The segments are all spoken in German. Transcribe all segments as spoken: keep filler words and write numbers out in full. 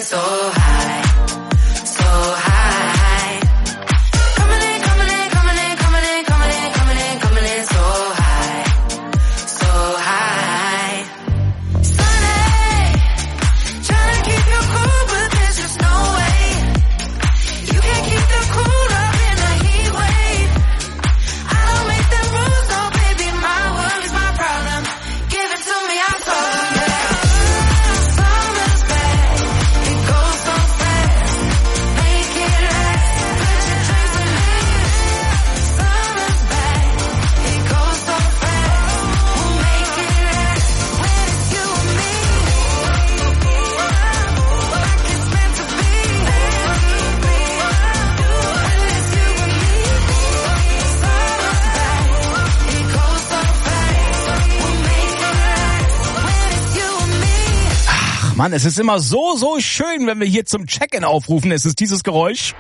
so high, so high. Coming in, coming in, coming in, coming in, coming in, coming in, coming in so high, so high. Sunny, trying to keep you cool, but there's just no way. You can't keep the cool up in a heat wave. I don't make the rules, no baby, my world is my problem. Give it to me, I told you. Summer's back, it goes so fast. Make it last, put your drinks with me. Summer's back, it goes so fast. We'll make it last when it's you and me. Like it's meant to be. When it's you and me. Summer's back, it goes so fast. We'll make it last when it's you and me. Ach Mann, es ist immer so, so schön, wenn wir hier zum Check-in aufrufen. Es ist dieses Geräusch.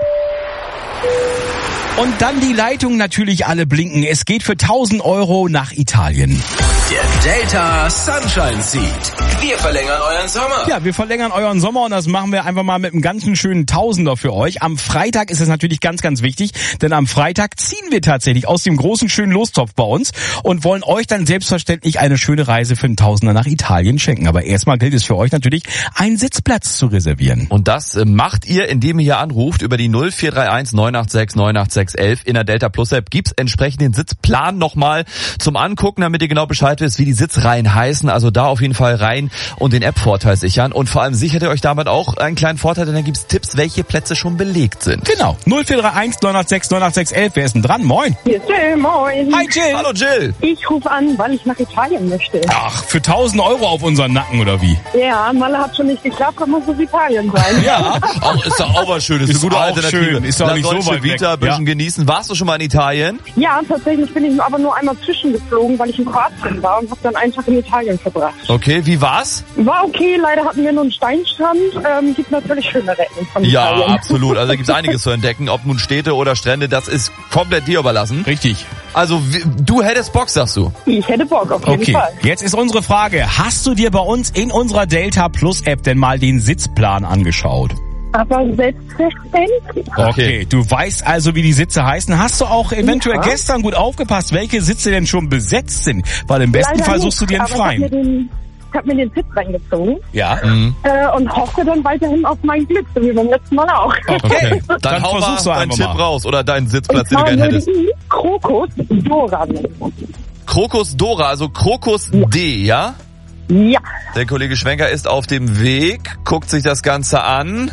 Und dann die Leitungen natürlich alle blinken. Es geht für tausend Euro nach Italien. Der Delta Sunshine Seat. Wir verlängern euren Sommer. Ja, wir verlängern euren Sommer und das machen wir einfach mal mit einem ganzen schönen Tausender für euch. Am Freitag ist es natürlich ganz, ganz wichtig, denn am Freitag ziehen wir tatsächlich aus dem großen, schönen Lostopf bei uns und wollen euch dann selbstverständlich eine schöne Reise für einen Tausender nach Italien schenken. Aber erstmal gilt es für euch natürlich, einen Sitzplatz zu reservieren. Und das äh, macht ihr, indem ihr hier anruft über die null vier drei eins neun acht sechs neun acht sechs elf. In der Delta Plus App gibt's entsprechend den Sitzplan nochmal zum Angucken, damit ihr genau Bescheid wisst, wie die Sitzreihen heißen. Also da auf jeden Fall rein und den App-Vorteil sichern. Und vor allem sichert ihr euch damit auch einen kleinen Vorteil, denn dann gibt's Tipps, welche Plätze schon belegt sind. Genau. null vier drei eins neun acht sechs neun acht sechs elf. Wer ist denn dran? Moin. Hier ist Jill, moin. Hi Jill. Hallo Jill. Ich rufe an, weil ich nach Italien möchte. Ach, für tausend Euro auf unseren Nacken oder wie? Ja, Malle hat schon nicht geklappt, dann muss es Italien sein. Ja. Auch, ist doch auch was Schönes. Ist eine gute auch Alternative. schön. Ist doch La nicht so Dolce weit weg. Vita, ein bisschen Ja. genießen. Warst du schon mal in Italien? Ja, tatsächlich bin ich aber nur einmal zwischengeflogen, weil ich in Kroatien war und habe dann einen Tag in Italien verbracht. Okay, wie war's? War okay, leider hatten wir nur einen Steinstrand. Ähm, gibt natürlich schönere Ecken von Ja, Italien. absolut. Also da gibt's einiges zu entdecken. Ob nun Städte oder Strände, das ist komplett dir überlassen. Richtig. Also wie- du hättest Bock, sagst du? Ich hätte Bock, auf jeden Okay, Fall. jetzt ist unsere Frage. Hast du dir bei uns in unserer Delta Plus App denn mal den Sitzplan angeschaut? Aber selbstverständlich. Okay, du weißt also, wie die Sitze heißen. Hast du auch eventuell Ja. gestern gut aufgepasst, welche Sitze denn schon besetzt sind? Weil im besten Leider Fall nicht, suchst du dir einen aber Ich habe mir, freien. den- ich hab mir den Sitz reingezogen Ja, Mhm. äh, und hoffe dann weiterhin auf mein Glück, so wie beim letzten Mal auch. okay. Dann, Dann hau mal versuchst du deinen einfach Tipp mal. raus oder deinen Und Sitzplatz, den du zwar gerne würde hättest. ich Krokus Dora nehmen. Krokus Dora, also Krokus D, ja? Ja. Der Kollege Schwenker ist auf dem Weg, guckt sich das Ganze an,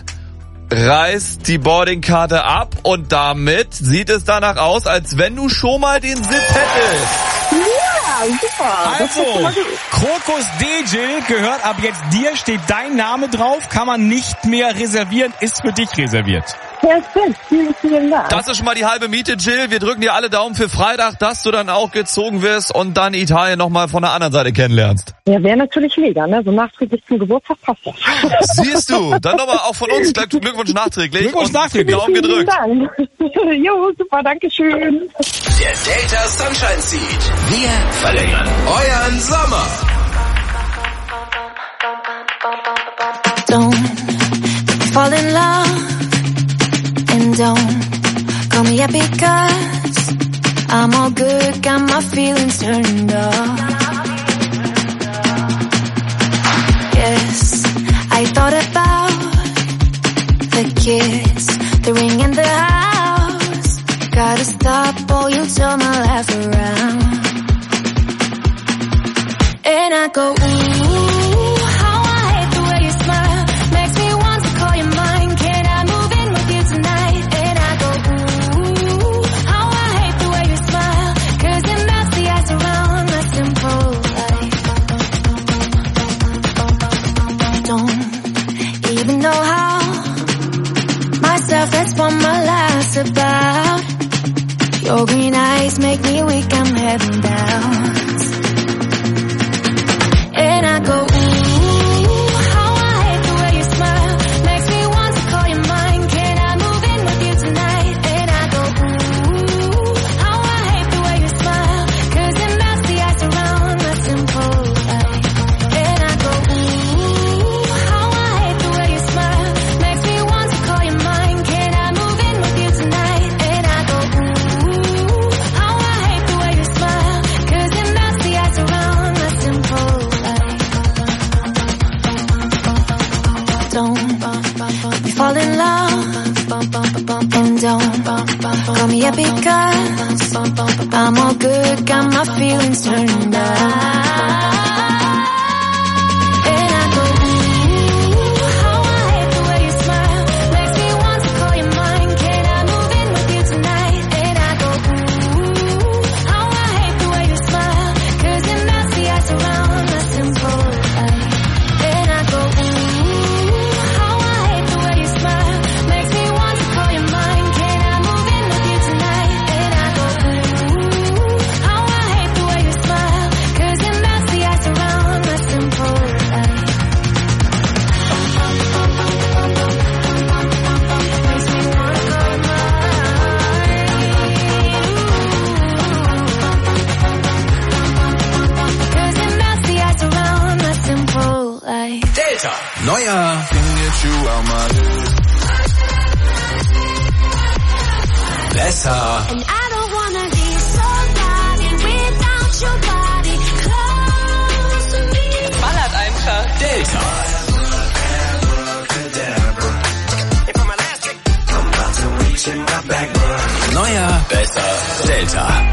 reißt die Boardingkarte ab und damit sieht es danach aus, als wenn du schon mal den Sitz hättest. Ja, super. Das ist schon Also, mal gut. Krokus D, Jill, gehört ab jetzt dir, steht dein Name drauf, kann man nicht mehr reservieren, ist für dich reserviert. Perfekt, vielen, vielen Dank. Das ist schon mal die halbe Miete, Jill. Wir drücken dir alle Daumen für Freitag, dass du dann auch gezogen wirst und dann Italien nochmal von der anderen Seite kennenlernst. Ja, wäre natürlich mega, ne? So nachträglich zum Geburtstag passt das. Siehst du, dann nochmal auch von uns Glück- Glückwunsch nachträglich. Glückwunsch und nachträglich. Daumen gedrückt. Vielen Dank. Jo, super, danke schön. Der Delta Sunshine Seat. Wir verlängern euren Sommer. Don't fall in love and don't call me up because I'm all good, got my feelings turned off. Yes, I thought about the kiss, the ring and the house. Gotta stop or you'll turn my life around. And I go, ooh, how I hate the way you smile. Makes me want to call you mine. Can I move in with you tonight? And I go, ooh, how I hate the way you smile. Cause it melts the ice around my simple life. Don't even know how myself, that's what my life's about. Your green eyes make me weak, I'm heading down. And I go, ooh, how I hate the way you smile. Makes me want to call you mine. Can I move in with you tonight? And I go, ooh, how I hate the way you smile. Cause it melts the ice around my simple life. And I go, ooh, how I hate the way you smile. Yeah, because I'm all good, got my feelings turned up. Neuer besser And I don't wanna be somebody without your body close to me. Ballert einfach. Delta. Neuer besser Delta.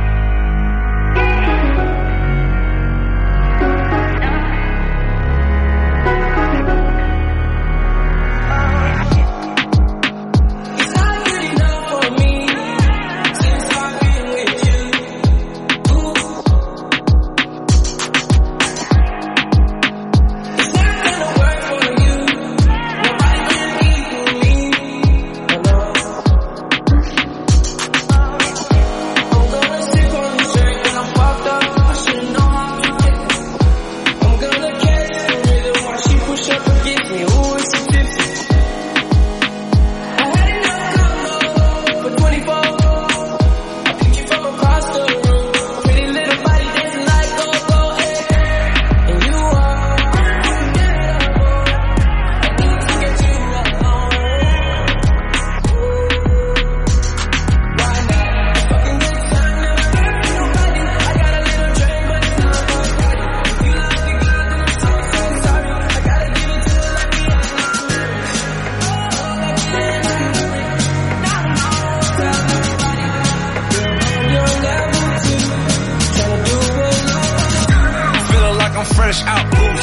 Fresh out booth.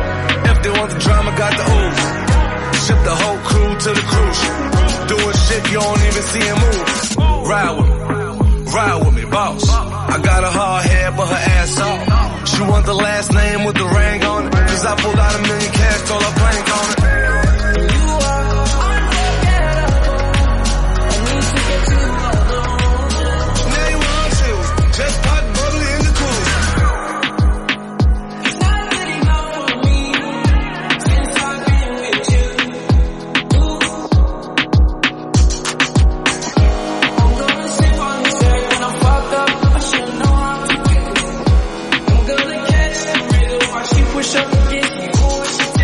If they want the drama, got the ooze. Ship the whole crew to the cruise. Doing shit you don't even see him move. Ride with me, ride with me, boss. I got a hard head, but her ass off. She want the last name with the ring on it. Cause I pulled out a million cash, told her plank on it. Push up against me,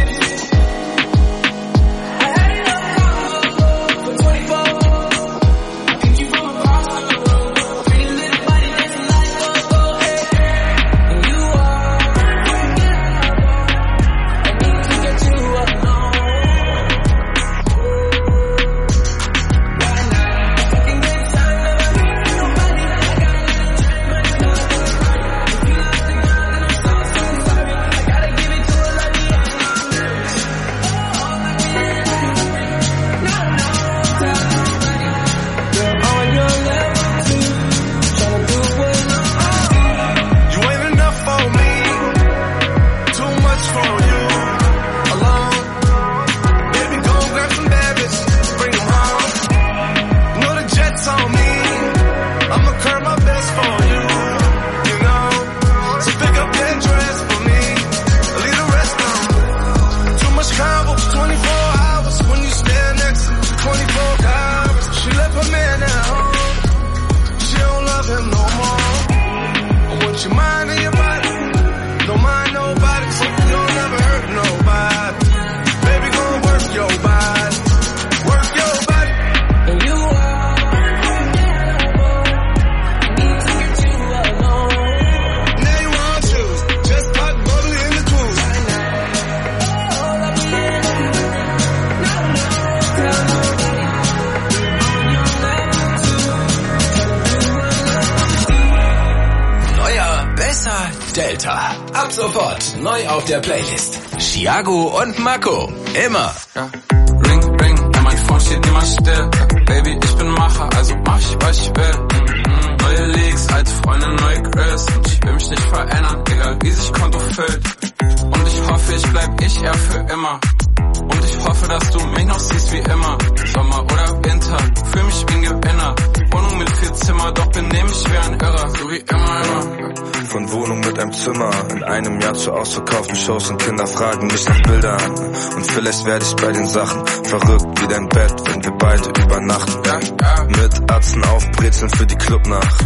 Delta. Ab sofort neu auf der Playlist. Chiago und Mako. Immer. Ja. Ring, ring, ja, mein Phone steht immer still. Baby, ich bin Macher, also mach ich, was ich will. Mhm. Neue Leaks, alte Freunde, neue Grills. Und ich will mich nicht verändern, egal wie sich Konto füllt. Und ich hoffe, ich bleib ich eher für immer. Und ich hoffe, dass du mich noch siehst wie immer. Sommer oder Winter, fühl mich wie ein Gewinner. Wohnung mit vier Zimmer, doch benehm mich wie ein Irrer. So wie immer, immer. Von Wohnung mit einem Zimmer in einem Jahr zu ausverkauften Shows und Kinder fragen mich nach Bildern. Und vielleicht werde ich bei den Sachen verrückt wie dein Bett, wenn wir beide übernachten. Ja, ja. Mit Atzen aufbrezeln für die Clubnacht.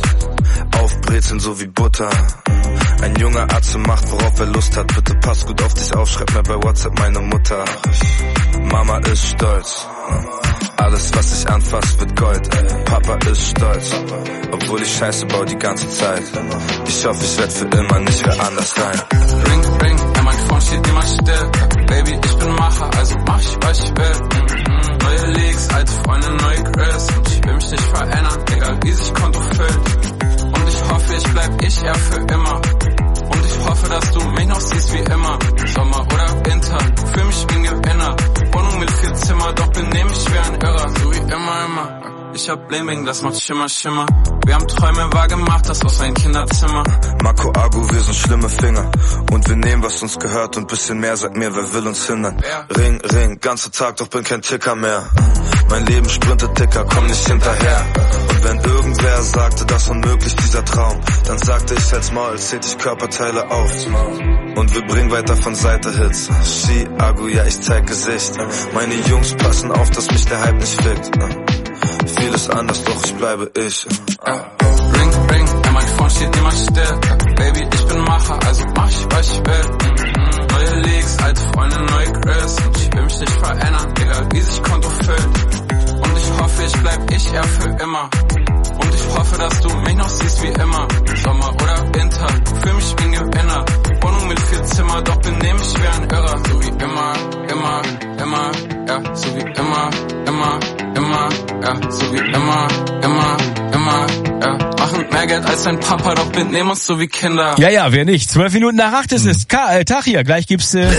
Aufbrezeln so wie Butter. Ein junger Atze macht, worauf er Lust hat. Bitte pass gut auf dich auf, schreib mir bei WhatsApp meine Mutter. Mama ist stolz. Alles, was ich anfass, wird Gold. Papa ist stolz. Obwohl ich Scheiße baue die ganze Zeit. Ich hoffe, ich werd für immer nicht wer anders sein. Ring, ring, ja, mein Phone steht immer still. Baby, ich bin Macher, also mach ich, was ich will. Mhm. Neue Leaks, alte Freunde, neue Grills. Und ich will mich nicht verändern, egal wie sich Konto füllt. Und ich hoffe, ich bleib ich eher für immer. Und ich hoffe, dass du mich noch siehst wie immer. Sommer oder Winter, fühl mich wie ein Gewinner. Wohnung mit vier Zimmer, doch benehm mich wie ein Irrer. So wie immer, immer. Ich hab Bling, das macht Schimmer, Schimmer. Wir haben Träume wahr gemacht, das war ein Kinderzimmer. Marco Agu, wir sind schlimme Finger. Und wir nehmen, was uns gehört und bisschen mehr, sag mir, wer will uns hindern? Ja. Ring, Ring, ganzer Tag, doch bin kein Ticker mehr. Mein Leben sprintet dicker, komm nicht hinterher. Und wenn irgendwer sagte, das unmöglich, dieser Traum, dann sagte ich als Maul, zählt ich Körperteile auf. Und wir bringen weiter von Seite Hits. Chiago, ja, ich zeig Gesicht. Meine Jungs passen auf, dass mich der Hype nicht fickt. Vieles anders, doch ich bleibe ich. Ja. Ring, ring, ja, mein Phone steht immer still. Baby, ich bin Macher, also mach ich, was ich will. Mhm. Neue Leaks, alte Freunde, neue Grills. Und ich will mich nicht verändern, egal wie sich Konto füllt. Und ich hoffe, ich bleib ich eher für immer. Und ich hoffe, dass du mich noch siehst wie immer. Sommer oder Winter, fühl mich wie ein Gewinner. Wohnung mit vier Zimmer, doch benehm mich wie ein Irrer. So wie immer, immer, immer, ja, so wie immer, immer, immer, ja, so wie immer, immer, immer, ja. Machen mehr Geld als dein Papa, doch benehmen uns so wie Kinder. Ja, ja, wer nicht? Zwölf Minuten nach acht ist es. Ka- äh, Tag hier. Gleich gibt's äh,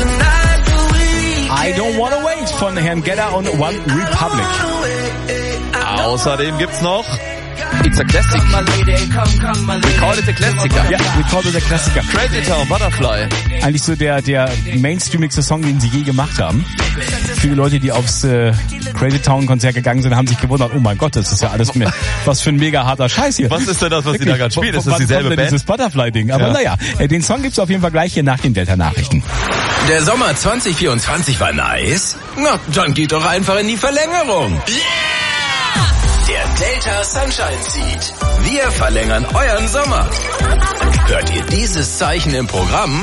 I Don't Wanna Wait von Herrn Gedda und One Republic. Außerdem gibt's noch It's a Classic. We call it a Klassiker. Ja, we call it a Klassiker. Crazy Town, Butterfly. Eigentlich so der der mainstreamigste Song, den sie je gemacht haben. Viele Leute, die aufs äh, Crazy Town Konzert gegangen sind, haben sich gewundert, oh mein Gott, das ist ja alles mehr, was für ein mega harter Scheiß hier. Was ist denn das, was Wirklich, sie da gerade spielen? Ist das wann dieselbe kommt denn Band? Dieses Butterfly-Ding. Aber Ja. naja, äh, den Song gibt's auf jeden Fall gleich hier nach den Delta-Nachrichten. Der Sommer zwanzig vierundzwanzig war nice? Na, dann geht doch einfach in die Verlängerung. Yeah! Der Delta Sunshine Seed. Wir verlängern euren Sommer. Hört ihr dieses Zeichen im Programm?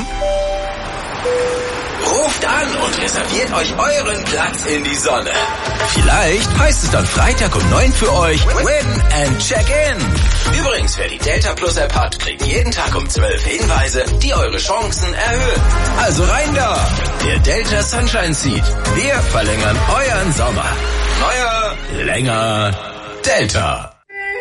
Ruft an und reserviert euch euren Platz in die Sonne. Vielleicht heißt es dann Freitag um neun für euch Win and Check In. Übrigens, wer die Delta Plus App hat, kriegt jeden Tag um zwölf Hinweise, die eure Chancen erhöhen. Also rein da! Der Delta Sunshine Seed. Wir verlängern euren Sommer. Neuer, länger, Delta.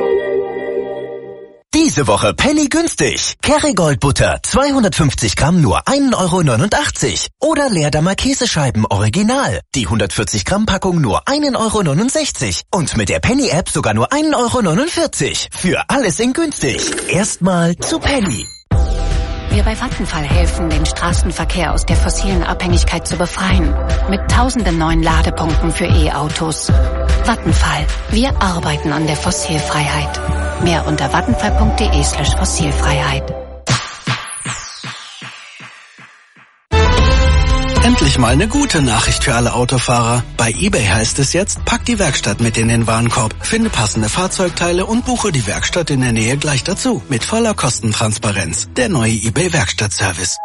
Diese Woche Penny günstig. Kerrygold Butter zweihundertfünfzig Gramm nur ein Euro neunundachtzig. Oder Leerdammer Käsescheiben Original. Die hundertvierzig Gramm Packung nur ein Euro neunundsechzig. Und mit der Penny App sogar nur ein Euro neunundvierzig. Für alles in günstig. Erstmal zu Penny. Wir bei Vattenfall helfen, den Straßenverkehr aus der fossilen Abhängigkeit zu befreien. Mit tausenden neuen Ladepunkten für E-Autos. Vattenfall. Wir arbeiten an der Fossilfreiheit. Mehr unter vattenfall.de slash Fossilfreiheit. Endlich mal eine gute Nachricht für alle Autofahrer. Bei eBay heißt es jetzt, pack die Werkstatt mit in den Warenkorb, finde passende Fahrzeugteile und buche die Werkstatt in der Nähe gleich dazu. Mit voller Kostentransparenz. Der neue eBay Werkstattservice.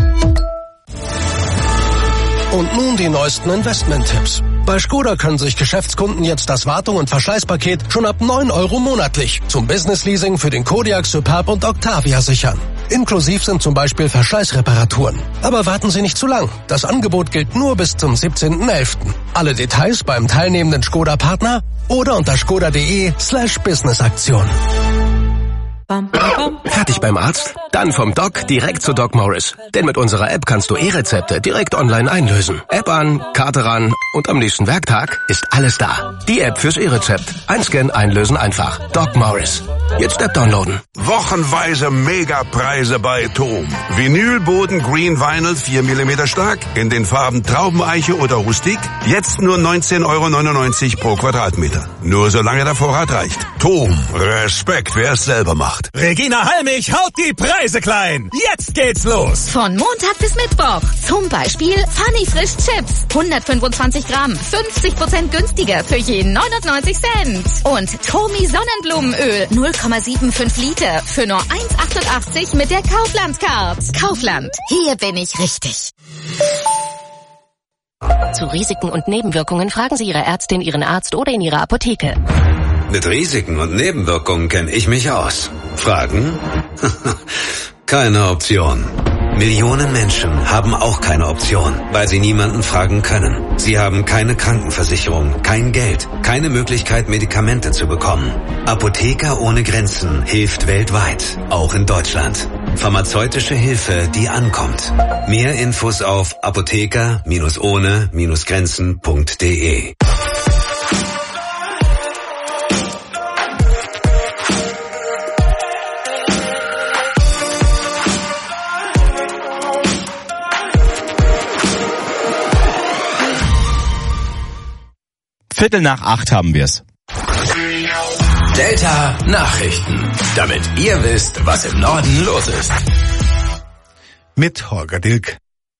Und nun die neuesten Investment-Tipps. Bei Skoda können sich Geschäftskunden jetzt das Wartung- und Verschleißpaket schon ab neun Euro monatlich zum Business-Leasing für den Kodiaq, Superb und Octavia sichern. Inklusiv sind zum Beispiel Verschleißreparaturen. Aber warten Sie nicht zu lang. Das Angebot gilt nur bis zum siebzehnten elften Alle Details beim teilnehmenden Skoda-Partner oder unter skoda.de slash Business-Aktion. Fertig beim Arzt? Dann vom Doc direkt zu Doc Morris. Denn mit unserer App kannst du E-Rezepte direkt online einlösen. App an, Karte ran und am nächsten Werktag ist alles da. Die App fürs E-Rezept. Einscannen, einlösen einfach. Doc Morris. Jetzt App downloaden. Wochenweise Megapreise bei Tom. Vinylboden Green Vinyl vier Millimeter stark in den Farben Traubeneiche oder Rustik. Jetzt nur neunzehn Euro neunundneunzig pro Quadratmeter. Nur solange der Vorrat reicht. Tom, Respekt, wer es selber macht. Regina Halmich haut die Preise klein. Jetzt geht's los. Von Montag bis Mittwoch. Zum Beispiel Funny Frisch Chips. hundertfünfundzwanzig Gramm. fünfzig Prozent günstiger für je neunundneunzig Cent. Und Tomi Sonnenblumenöl. null Komma fünfundsiebzig Liter. Für nur eins Komma achtundachtzig mit der Kaufland-Card. Kaufland. Hier bin ich richtig. Zu Risiken und Nebenwirkungen fragen Sie Ihre Ärztin, Ihren Arzt oder in Ihrer Apotheke. Mit Risiken und Nebenwirkungen kenne ich mich aus. Fragen? Keine Option. Millionen Menschen haben auch keine Option, weil sie niemanden fragen können. Sie haben keine Krankenversicherung, kein Geld, keine Möglichkeit, Medikamente zu bekommen. Apotheker ohne Grenzen hilft weltweit, auch in Deutschland. Pharmazeutische Hilfe, die ankommt. Mehr Infos auf apotheker ohne Grenzen punkt de. Viertel nach acht haben wir's. Delta Nachrichten, damit ihr wisst, was im Norden los ist. Mit Holger Dilk.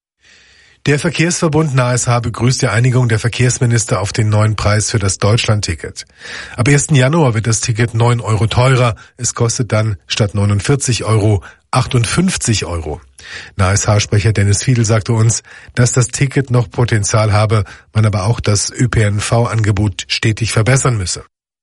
Der Verkehrsverbund N A S H begrüßt die Einigung der Verkehrsminister auf den neuen Preis für das Deutschlandticket. Ab ersten Januar wird das Ticket neun Euro teurer. Es kostet dann statt neunundvierzig Euro achtundfünfzig Euro. N A S H-Sprecher Dennis Fiedel sagte uns, dass das Ticket noch Potenzial habe, man aber auch das Ö P N V-Angebot stetig verbessern müsse.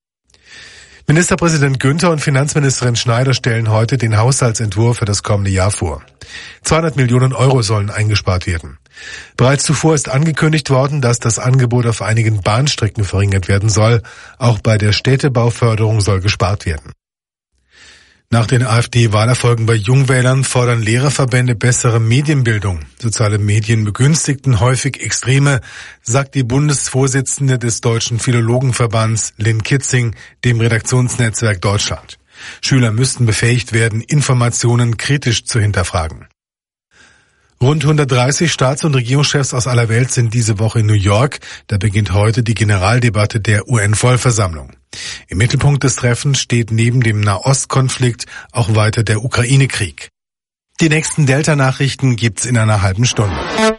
Ministerpräsident Günther und Finanzministerin Schneider stellen heute den Haushaltsentwurf für das kommende Jahr vor. zweihundert Millionen Euro sollen eingespart werden. Bereits zuvor ist angekündigt worden, dass das Angebot auf einigen Bahnstrecken verringert werden soll. Auch bei der Städtebauförderung soll gespart werden. Nach den AfD-Wahlerfolgen bei Jungwählern fordern Lehrerverbände bessere Medienbildung. Soziale Medien begünstigten häufig Extreme, sagt die Bundesvorsitzende des Deutschen Philologenverbands Lynn Kitzing dem Redaktionsnetzwerk Deutschland. Schüler müssten befähigt werden, Informationen kritisch zu hinterfragen. Rund hundertdreißig Staats- und Regierungschefs aus aller Welt sind diese Woche in New York. Da beginnt heute die Generaldebatte der U N-Vollversammlung. Im Mittelpunkt des Treffens steht neben dem Nahostkonflikt auch weiter der Ukraine-Krieg. Die nächsten Delta-Nachrichten gibt's in einer halben Stunde.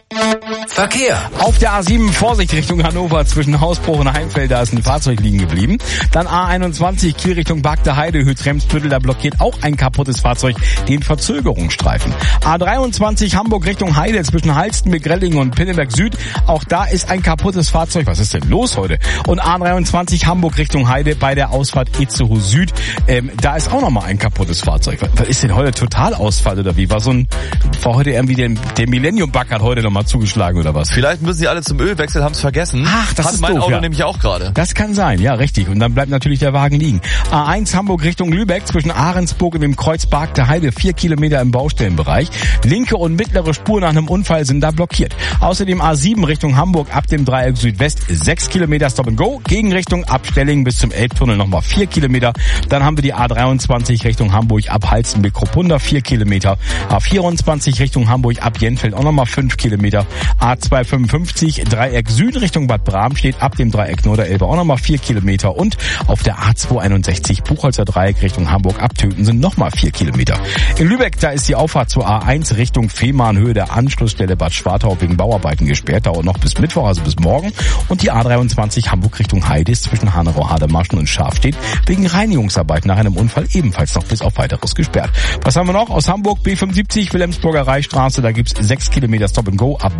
Verkehr. Auf der A sieben Vorsicht Richtung Hannover zwischen Hausbruch und Heimfeld, da ist ein Fahrzeug liegen geblieben. Dann A einundzwanzig Kiel Richtung Bagde Heide, Hüttremsbüttel, da blockiert auch ein kaputtes Fahrzeug den Verzögerungsstreifen. A dreiundzwanzig Hamburg Richtung Heide zwischen Halstenbeck, Grellingen und Pinneberg Süd, auch da ist ein kaputtes Fahrzeug. Was ist denn los heute? Und A dreiundzwanzig Hamburg Richtung Heide bei der Ausfahrt Itzehoe Süd, ähm, da ist auch nochmal ein kaputtes Fahrzeug. Was, was ist denn heute Totalausfall oder wie? War so ein, war heute irgendwie der, der Millennium-Bug hat heute nochmal zugeschlagen oder was? Vielleicht müssen sie alle zum Ölwechsel, haben es vergessen. Ach, das Hat ist mein doof, Auto ja. nämlich auch gerade. Das kann sein, ja, richtig. Und dann bleibt natürlich der Wagen liegen. A eins Hamburg Richtung Lübeck zwischen Ahrensburg und dem Kreuz Bagde Heide, vier Kilometer im Baustellenbereich. Linke und mittlere Spur nach einem Unfall sind da blockiert. Außerdem A sieben Richtung Hamburg ab dem Dreieck Südwest, sechs Kilometer Stop and Go. Gegenrichtung ab Stellingen bis zum Elbtunnel nochmal vier Kilometer. Dann haben wir die A dreiundzwanzig Richtung Hamburg ab Halstenbeck-Kruppunda, vier Kilometer. A vierundzwanzig Richtung Hamburg ab Jenfeld auch nochmal fünf Kilometer. A zweihundertfünfundfünfzig Dreieck Süd Richtung Bad Bramstedt ab dem Dreieck Norderelbe auch nochmal vier Kilometer. Und auf der A zweihunderteinundsechzig Buchholzer Dreieck Richtung Hamburg ab Töten sind nochmal vier Kilometer. In Lübeck, da ist die Auffahrt zur A eins Richtung Fehmarn Höhe der Anschlussstelle Bad Schwartau wegen Bauarbeiten gesperrt. Dauert noch bis Mittwoch, also bis morgen. Und die A dreiundzwanzig Hamburg Richtung Heide ist zwischen Hanerau, Hadermarschen und Schafstedt wegen Reinigungsarbeit nach einem Unfall ebenfalls noch bis auf Weiteres gesperrt. Was haben wir noch? Aus Hamburg B fünfundsiebzig Wilhelmsburger Reichstraße, da gibt's sechs Kilometer Stop and Go ab Wilhelmsburg.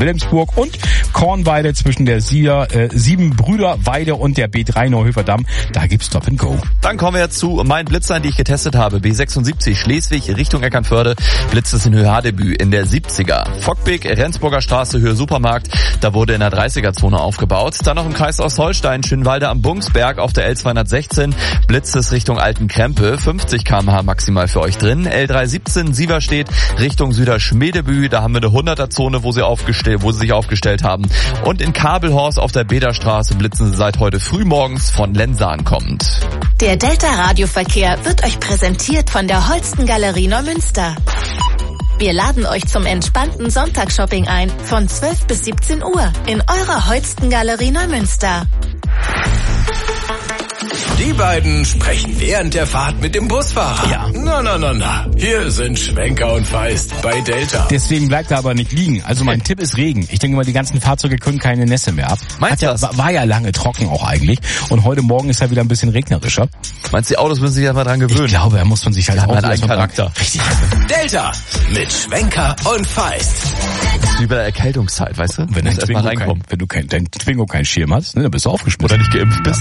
Hamburg und Kornweide zwischen der Sia, äh, Siebenbrüderweide und der B drei Neuhöfer Damm. Da gibt's Stop and Go. Dann kommen wir jetzt zu meinen Blitzern, die ich getestet habe. B sechsundsiebzig Schleswig Richtung Eckernförde. Blitz ist in Höhe Hadebü in der siebziger. Fockbeek, Rendsburger Straße, Höhe Supermarkt. Da wurde in der dreißiger-Zone aufgebaut. Dann noch im Kreis Ostholstein, Schönwalde am Bungsberg auf der L zweihundertsechzehn. Blitz ist Richtung Altenkrempe. fünfzig Kilometer pro Stunde maximal für euch drin. L dreihundertsiebzehn Sieverstedt Richtung Süderschmedebü. Da haben wir eine hunderter-Zone, wo sie aufgestellt, wo sie sich aufgestellt haben. Und in Kabelhorst auf der Bederstraße blitzen sie seit heute früh morgens von Lensahn kommend. Der Delta-Radioverkehr wird euch präsentiert von der Holsten Galerie Neumünster. Wir laden euch zum entspannten Sonntagsshopping ein von zwölf bis siebzehn Uhr in eurer Holsten Galerie Neumünster. Die beiden sprechen während der Fahrt mit dem Busfahrer. Ja. Na, na, na, na. Hier sind Schwenker und Feist bei Delta. Deswegen bleibt er aber nicht liegen. Also mein Tipp ist Regen. Ich denke mal, die ganzen Fahrzeuge können keine Nässe mehr ab. Meinst du ja, das? war, war ja lange trocken auch eigentlich. Und heute Morgen ist er wieder ein bisschen regnerischer. Meinst du, die Autos müssen sich ja mal dran gewöhnen? Ich glaube, da muss man sich halt auch auch einen eigenen Charakter. Richtig. Delta mit Schwenker und Feist. Das ist wie bei der Erkältungszeit, weißt du? Wenn, dein erst mal Twingo reinkommen. kein, wenn du kein, dein Twingo keinen Schirm hast, ne, dann bist du aufgeschmissen. Oder nicht geimpft bist.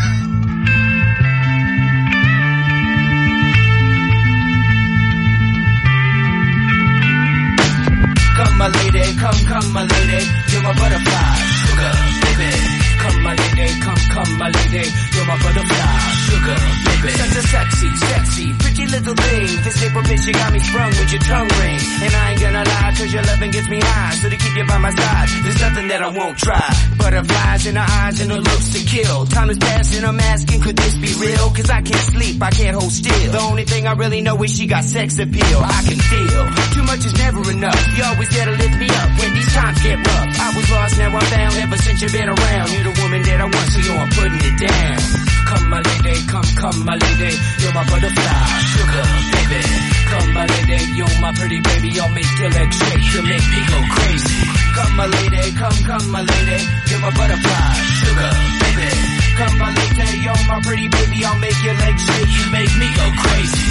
Come my lady, come, come my lady, you're my butterfly, sugar, baby. Come my lady, come, come my lady, you're my butterfly, sugar, baby. Such a sexy, sexy, pretty little thing. This paper bitch, you got me sprung with your tongue ring. And I ain't gonna lie, cause your loving gets me high. So to keep you by my side, there's nothing that I won't try. Butterflies in her eyes and her looks to kill. Time is passing, I'm asking, could this be real? Cause I can't sleep, I can't hold still. The only thing I really know is she got sex appeal. I can feel, too much is never enough. You always there to lift me up when these times get rough. I was lost, now I'm found, ever since you've been around. You're the woman that I want, so yo, I'm putting it down. Come my lady, come, come my lady, you're my butterfly, sugar, baby. Come my lady, you're my pretty baby, I'll make your legs shake, you'll make me go crazy. Come my lady, come, come my lady, you're my butterfly, sugar, baby. Come my lady, you're my pretty baby, I'll make your legs shake, you make me go crazy.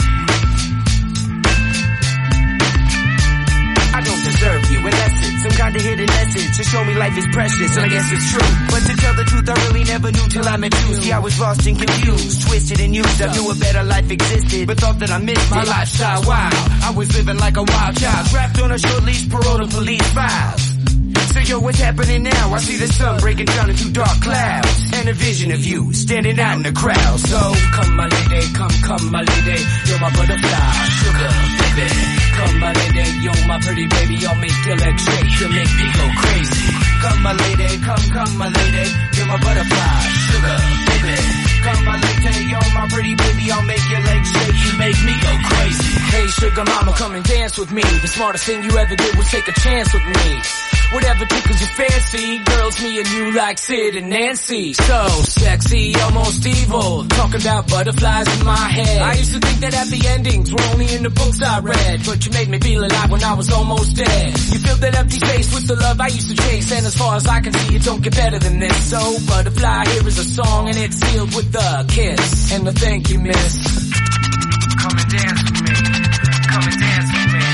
I don't deserve you unless it's some kind of hidden message to show me life is precious, and I guess it's true. But to tell the truth, I really never knew till I met you. See, I was lost and confused, twisted and used. I knew a better life existed, but thought that I missed my lifestyle. Wild, I was living like a wild child, trapped on a short leash, parole to police files. So yo, what's happening now? I see the sun breaking down into dark clouds, and a vision of you standing out in the crowd. So come my lady, come, come my lady, you're my butterfly, sugar, baby. Come my lady, you're my pretty baby, I'll make your legs shake, you'll make me go crazy. Come my lady, come, come my lady, you're my butterfly, sugar, baby. Come my lady, you're my pretty baby, I'll make your legs shake, you make me go crazy. Hey sugar mama, come and dance with me. The smartest thing you ever did was take a chance with me. Whatever tickles your fancy, girls, me and you like Sid and Nancy. So sexy, almost evil, talking about butterflies in my head. I used to think that happy endings were only in the books I read, but you made me feel alive when I was almost dead. You filled that empty space with the love I used to chase, and as far as I can see, it don't get better than this. So butterfly, here is a song, and it's sealed with a kiss and a thank you, miss. Come and dance with me, come and dance with me,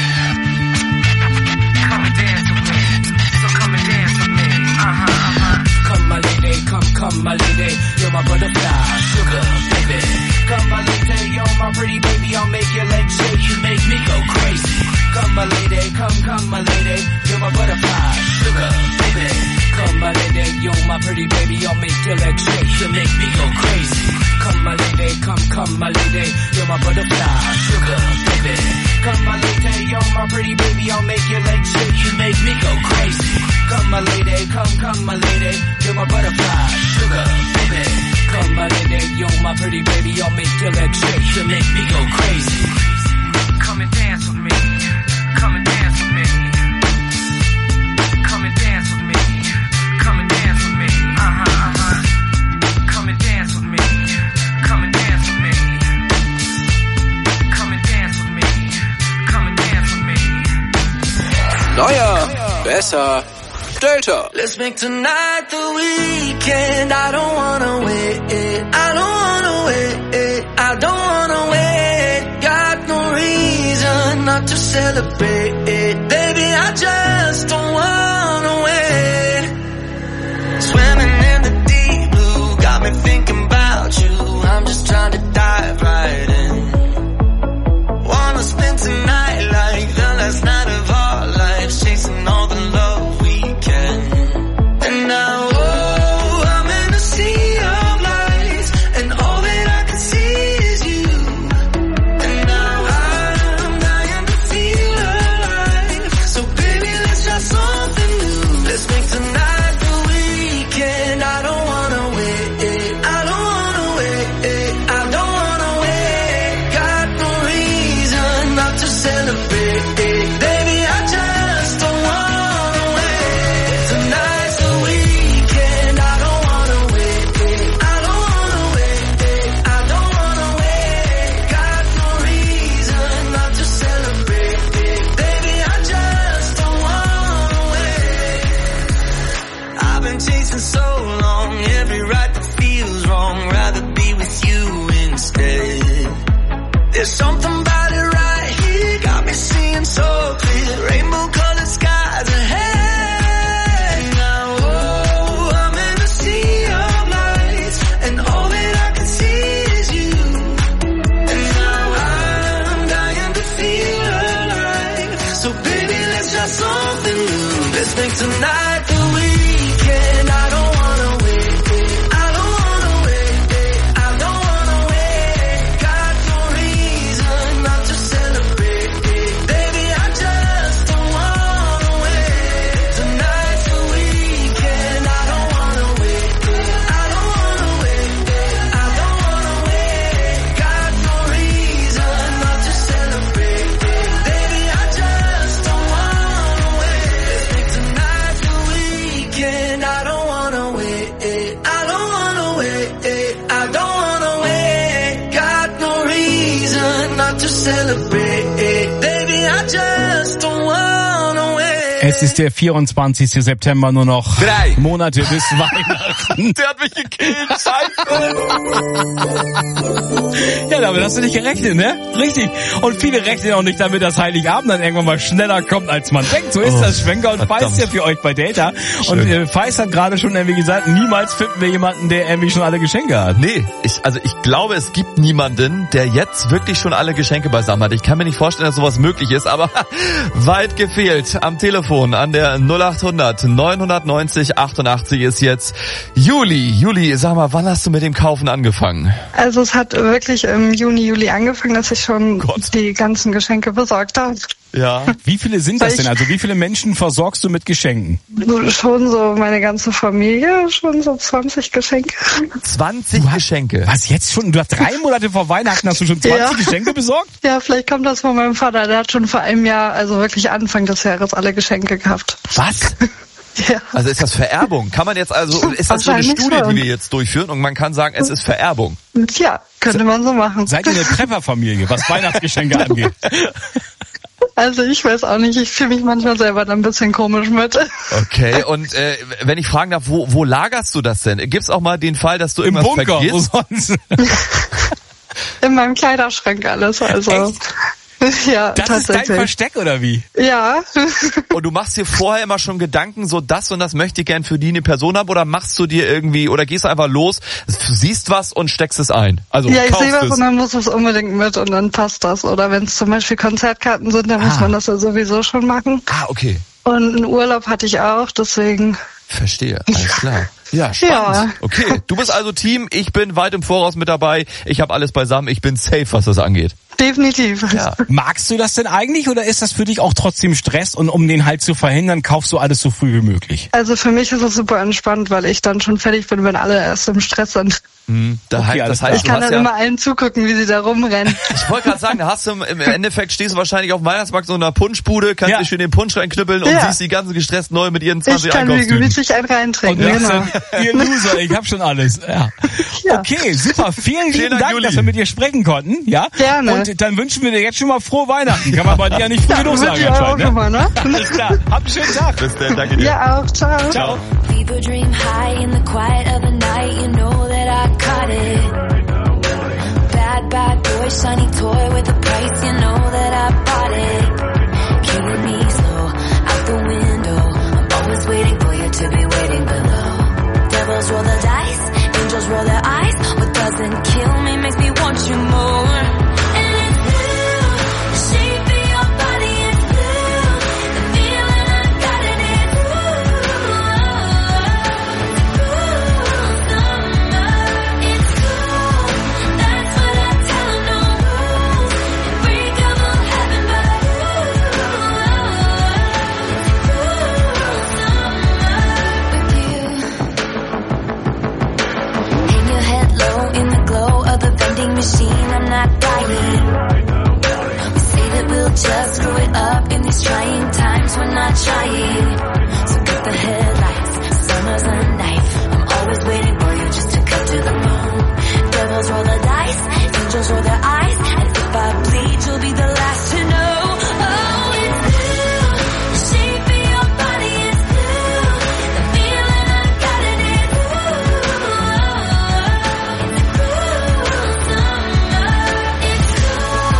come and dance with me. Come and dance with me, uh-huh, uh-huh. Come my lady, come, come my lady, you're my butterfly, sugar, baby. Come my lady, you're my pretty baby, I'll make your legs shake, you make me go crazy. Come my lady, come, come my lady, you're my butterfly, sugar, baby. Come my lady, you're my pretty baby, I'll make your legs shake, you make me go crazy. Come my lady, come, come my lady, you're my butterfly, sugar, baby. Come my lady, you're my pretty baby, I'll make your legs shake, you make me go crazy. Come my lady, come, come my lady, you're my butterfly, sugar, baby. Come my lady, you're my pretty baby, I'll make your legs shake, you make me go crazy. Come and dance with me, come and dance with me. Come and dance with me, come and dance with me, uh-huh, uh-huh. Come and dance with me, come and dance with me. Come and dance with me, come and dance with me. Neuer, besser, Delta. Let's make tonight the weekend. I don't wanna wait. I don't wanna wait. I don't wanna wait. Got no reason not to celebrate. Baby, I just don't wanna wait. There's something about it right here, got me seeing so clear. Rainbow colored skies ahead. Now, oh, I'm in the sea of lights, and all that I can see is you. And now I'm dying to feel alive. So baby, let's try something new. Let's make tonight the weekend. I don't wanna wait. I don't wanna wait. I don't wanna wait. Got no reason not to celebrate. Baby, I just don't wanna wait. Tonight's the weekend. I don't wanna wait. I don't wanna wait. I don't wanna wait. Got no reason not to celebrate. Baby, I just don't wanna wait. Let's make tonight the weekend. I don't wanna wait. I don't wanna wait. I don't wanna wait. Got no reason not to celebrate. Baby, I just don't wanna wait. Es ist der vierundzwanzigste September, nur noch Drei Monate bis Weihnachten. Der hat mich gekillt, scheiße. Ja, damit hast du nicht gerechnet, ne? Richtig. Und viele rechnen auch nicht damit, dass Heiligabend dann irgendwann mal schneller kommt, als man denkt. So ist Oh, das. Schwenker und verdammt. Feist ja für euch bei Delta. Schön. Und äh, Feist hat gerade schon irgendwie gesagt, niemals finden wir jemanden, der irgendwie schon alle Geschenke hat. Nee, ich, also ich glaube, es gibt niemanden, der jetzt wirklich schon alle Geschenke beisammen hat. Ich kann mir nicht vorstellen, dass sowas möglich ist, aber weit gefehlt. Am Telefon an der null acht hundert neunhundertneunzig achtundachtzig ist jetzt Juli. Juli, sag mal, wann hast du mit dem Kaufen angefangen? Also es hat wirklich im Juni, Juli angefangen, dass ich schon die ganzen Geschenke besorgt habe. Ja. Wie viele sind das denn? Also wie viele Menschen versorgst du mit Geschenken? Schon so meine ganze Familie, schon so zwanzig Geschenke. zwanzig Geschenke? Was, jetzt schon? Du hast drei Monate vor Weihnachten, hast du schon zwanzig Ja. Geschenke besorgt? Ja, vielleicht kommt das von meinem Vater. Der hat schon vor einem Jahr, also wirklich Anfang des Jahres, alle Geschenke gehabt. Was? Ja. Also ist das Vererbung? Kann man jetzt also, ist das so eine Wahrscheinlich Studie, schon. die wir jetzt durchführen und man kann sagen, es ist Vererbung? Ja, könnte man so machen. Seid ihr eine Trefferfamilie, was Weihnachtsgeschenke angeht? Also ich weiß auch nicht, ich fühle mich manchmal selber dann ein bisschen komisch mit. Okay, und äh, wenn ich fragen darf, wo, wo lagerst du das denn? Gibt's auch mal den Fall, dass du Im irgendwas Bunker, wo vergisst? sonst? In meinem Kleiderschrank alles, also. Echt? Ja, Das ist dein tatsächlich. Versteck, oder wie? Ja. Und du machst dir vorher immer schon Gedanken, so das und das möchte ich gern für die eine Person haben, oder machst du dir irgendwie, oder gehst du einfach los, siehst was und steckst es ein? Also Ja, ich kaufst sehe was es. und dann muss es unbedingt mit und dann passt das. Oder wenn es zum Beispiel Konzertkarten sind, dann muss Ah. man das ja sowieso schon machen. Ah, okay. Und einen Urlaub hatte ich auch, deswegen. Verstehe, alles klar. Ja, spannend. Ja. Okay, du bist also Team, ich bin weit im Voraus mit dabei, ich habe alles beisammen, ich bin safe, was das angeht. Definitiv. Ja. Magst du das denn eigentlich oder ist das für dich auch trotzdem Stress und um den halt zu verhindern, kaufst du alles so früh wie möglich? Also für mich ist es super entspannt, weil ich dann schon fertig bin, wenn alle erst im Stress sind. Hm, da Okay, heißt, alles das heißt, Ich du kann hast dann ja, immer allen zugucken, wie sie da rumrennen. ich wollte gerade sagen, da hast du im im Endeffekt stehst du wahrscheinlich auf dem Weihnachtsmarkt so in einer Punschbude, kannst Ja. dich schön den Punsch reinknüppeln und Ja. siehst die ganzen gestressten Leute mit ihren Ich zwanzig kann mir Einkaufstüten. gemütlich einen reintrinken, Und genau. dann, ihr Loser, ich hab schon alles. Ja. Ja. Okay, super. Vielen lieben Dank, Dank, Juli. dass wir mit dir sprechen konnten. Ja. Gerne. Und dann wünschen wir dir jetzt schon mal frohe Weihnachten. Kann man bei dir ja nicht früh genug wünsche sagen ich auch anscheinend. immer, ne? Alles klar. Habt einen schönen Tag. Bis dann, danke dir. Ja, auch. Ciao. Ciao. People dream high in the quiet of the night. You know that I caught it. Bad, bad boy, shiny toy with a price. You know that I bought it. Killing me slow out the window. I'm always waiting for you to be waiting below. Devils roll the dice, angels roll their eyes. What doesn't kill me makes me want you more. And it's blue, the shape of your body is blue. The feeling I got in it, it's cool. That's what I tell 'em, no rules. Unbreakable heaven, but hang your head low in the glow of the vending machine. I'm not dying. We say that we'll just screw it up in these trying times. We're not trying. So cut the headlights. Summer's a knife. I'm always waiting for you just to cut to the bone. Devils roll the dice. Angels roll their eyes. And if I bleed, you'll be the last to know. Oh, it's blue. The shape of your body is blue. The feeling I got in it. It's cool.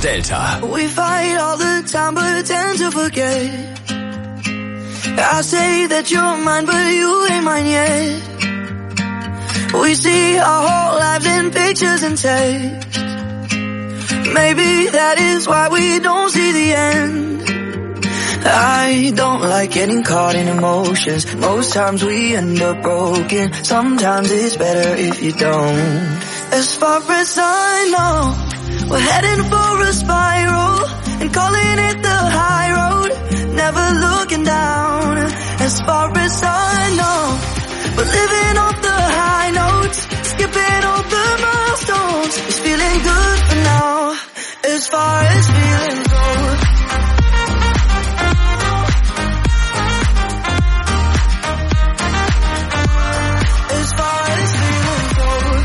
Delta. We fight all the time but tend to forget. I say that you're mine but you ain't mine yet. We see our whole lives in pictures and text. Maybe that is why we don't see the end. I don't like getting caught in emotions. Most times we end up broken. Sometimes it's better if you don't. As far as I know, we're heading for a spiral and calling it the high road, never looking down. As far as I know, we're living off the high notes, skipping all the milestones. It's feeling good for now, as far as feeling goes. As far as feeling goes.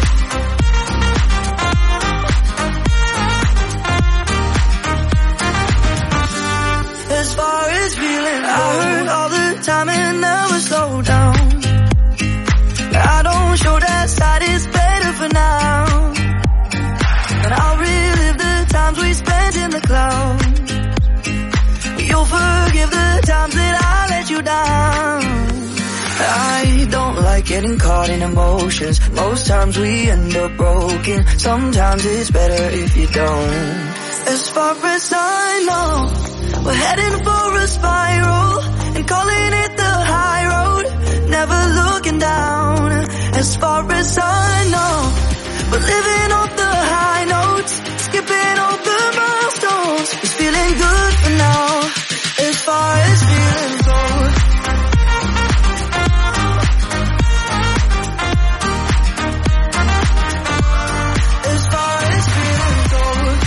As far as feeling goes. I heard all the time and never slow down. I don't show that side, it's better for now. And I'll relive the times we spent in the clouds. You'll forgive the times that I let you down. I don't like getting caught in emotions. Most times we end up broken. Sometimes it's better if you don't. As far as I know, we're heading for a spiral and calling it the high road, never looking down. As far as I know, we're living off the high notes, skipping all the milestones. It's feeling good for now, as far as feeling goes. As far as feeling goes.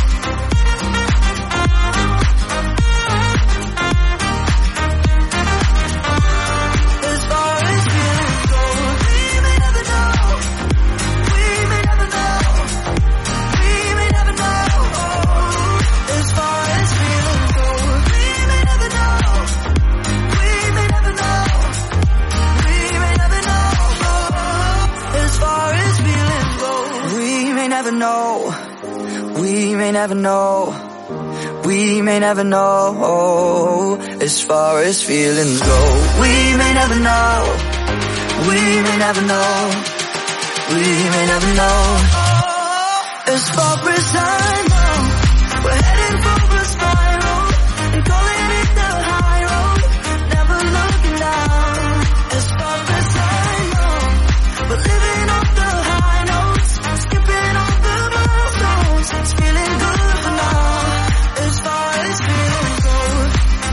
As far as feeling goes. We may never know. We may never know. We may never know. As far as feeling goes. We may never know. We may never know. We may never know. As far as feeling goes. We may never know. We may never know. We may never know. As far as feelings go. We may never know. We may never know. We may never know. As far as I know, we're heading for a spiral and calling it the high road, never looking down. As far as I know, we're living off the high notes, skipping all the milestones. It's feeling good for now, as far as feeling goes.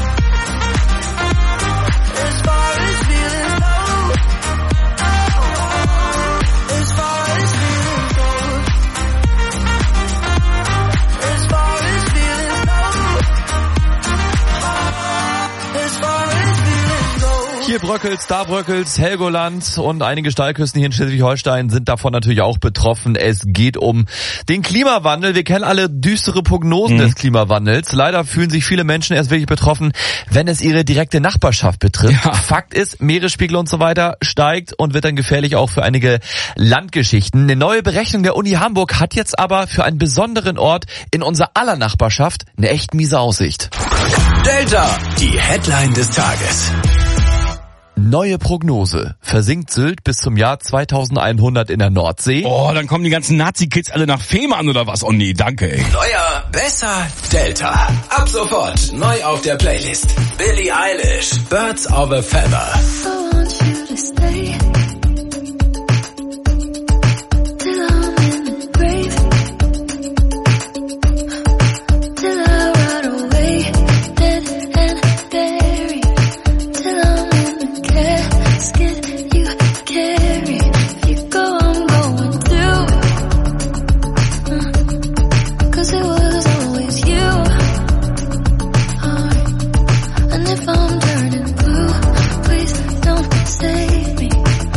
As far as feeling goes. As far as feeling goes. As far as feeling goes. As far as feeling goes. Hier bröckelt's, da bröckelt's, Helgoland und einige Steilküsten hier in Schleswig-Holstein sind davon natürlich auch betroffen. Es geht um den Klimawandel. Wir kennen alle düstere Prognosen mhm. des Klimawandels. Leider fühlen sich viele Menschen erst wirklich betroffen, wenn es ihre direkte Nachbarschaft betrifft. Ja. Fakt ist, Meeresspiegel und so weiter steigt und wird dann gefährlich auch für einige Landgeschichten. Eine neue Berechnung der Uni Hamburg hat jetzt aber für einen besonderen Ort in unserer aller Nachbarschaft eine echt miese Aussicht. Delta, die Headline des Tages. Neue Prognose. Versinkt Sylt bis zum Jahr zweitausendeinhundert in der Nordsee? Oh, dann kommen die ganzen Nazi-Kids alle nach Fehmarn oder was? Oh nee, danke, ey. Neuer, besser, Delta. Ab sofort neu auf der Playlist. Billie Eilish, Birds of a Feather. I want you to stay. Till I'm in the grave. Till I rot away. Dead and buried. Till I'm in the casket you carry. If you go, I'm going through. Uh, Cause it was always you. Alright. And if I'm turning blue, please don't save me.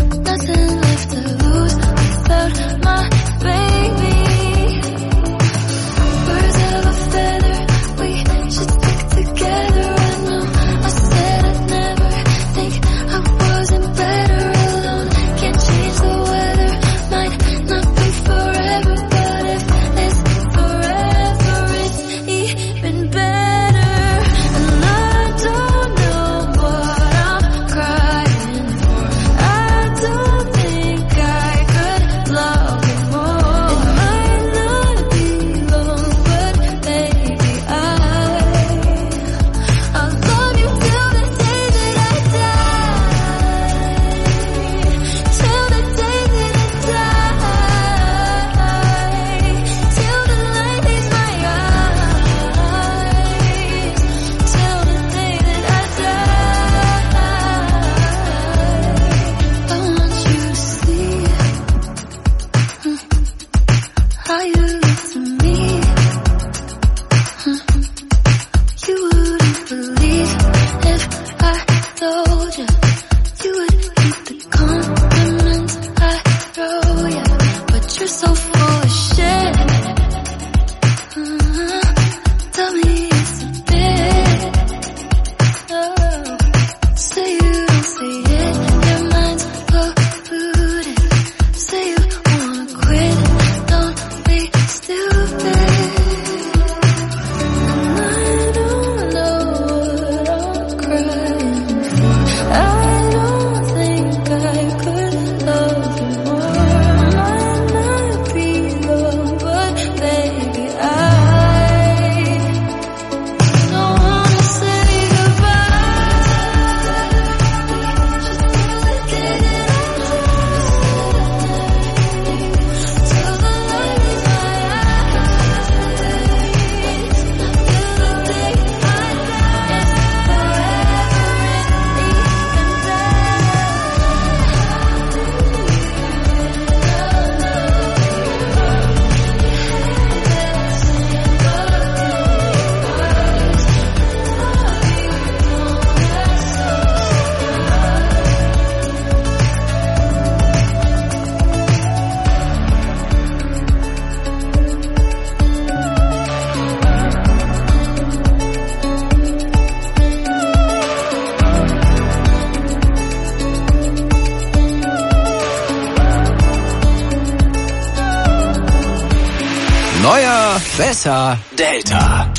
Neuer, besser, Delta.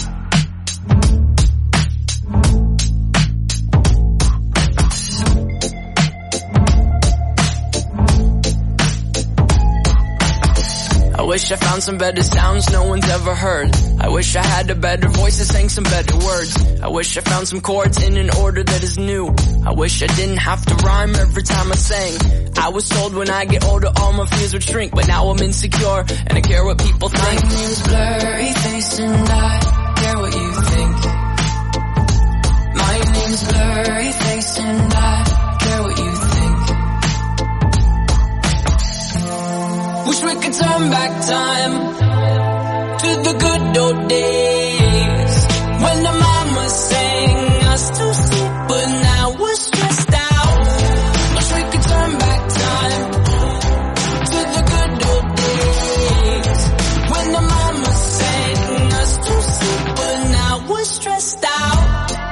I wish I found some better sounds no one's ever heard. I wish I had a better voice that sang some better words. I wish I found some chords in an order that is new. I wish I didn't have to rhyme every time I sang. I was told when I get older all my fears would shrink, but now I'm insecure and I care what people think. My name's Blurry Face and I care what you think. My name's Blurry Face and I care what you think. Wish we could turn back time to the good old days when the mama sang us to sleep, but now we're stressed out. Wish we could turn back time to the good old days when the mama sang us to sleep, but now we're stressed out.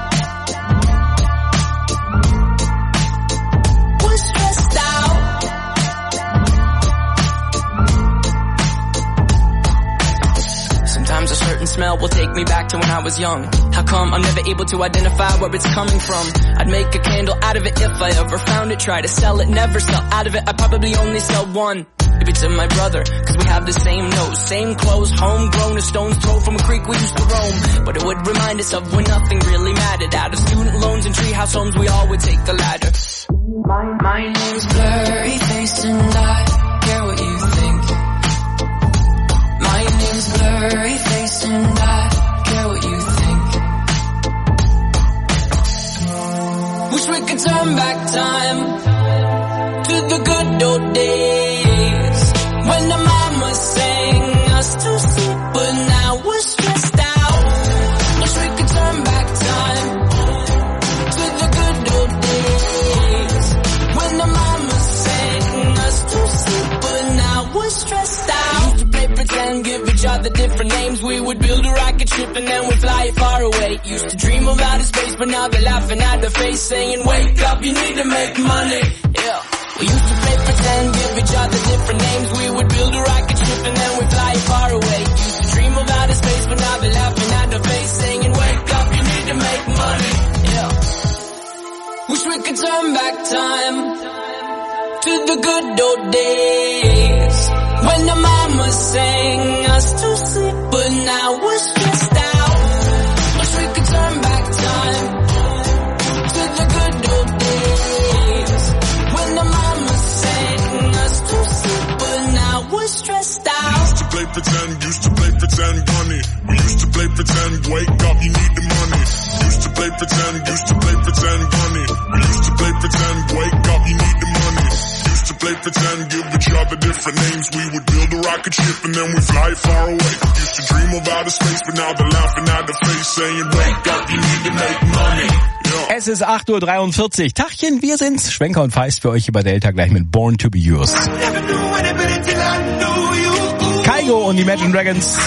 We're stressed out. Sometimes a certain smell will take me back to when I was young. How come I'm never able to identify where it's coming from? I'd make a candle out of it if I ever found it. Try to sell it, never sell out of it. I'd probably only sell one. Maybe to my brother, cause we have the same nose, same clothes, homegrown, a stone's throw from a creek we used to roam. But it would remind us of when nothing really mattered. Out of student loans and treehouse homes, we all would take the ladder. My, my name's Blurry Face and I care what you think. My name's Blurry Face and I care what you think. Wish we could turn back time to the good old days when the mama sang us to sleep, but now we're stressed out. Wish we could turn back time to the good old days when the mama sang us to sleep, but now we're stressed out. Used to play pretend, give each other different names. We would build a rocket ship and then we'd fly far away. Used to dream of outer space, but now they're laughing at the face, saying, wake up, you need to make money. Yeah. We used to play pretend, give each other different names. We would build a rocket ship and then we'd fly far away. Used to dream of outer space, but now they're laughing at the face, saying, wake up, you need to make money. Yeah. Wish we could turn back time to the good old days when the mama sang us to sleep, but now we're stressed out. Wish we could turn back time to the good old days when the mama sang us to sleep, but now we're stressed out. Used to play pretend, used to play pretend, bunny. We used to play pretend, wake up, you need the money. Used to play pretend, used to play pretend, bunny. We used to play pretend, wake up, you need the money. Used to play pretend, give each other different names. We would build a rocket ship and then we fly far away. Used to dream of outer space, but now they're laughing at the face, saying, wake up, you need to make money. Es ist acht Uhr dreiundvierzig. Tachchen, wir sind's. Schwenker und Feist für euch über Delta gleich mit Born to be Yours. Kaigo und die Imagine Dragons.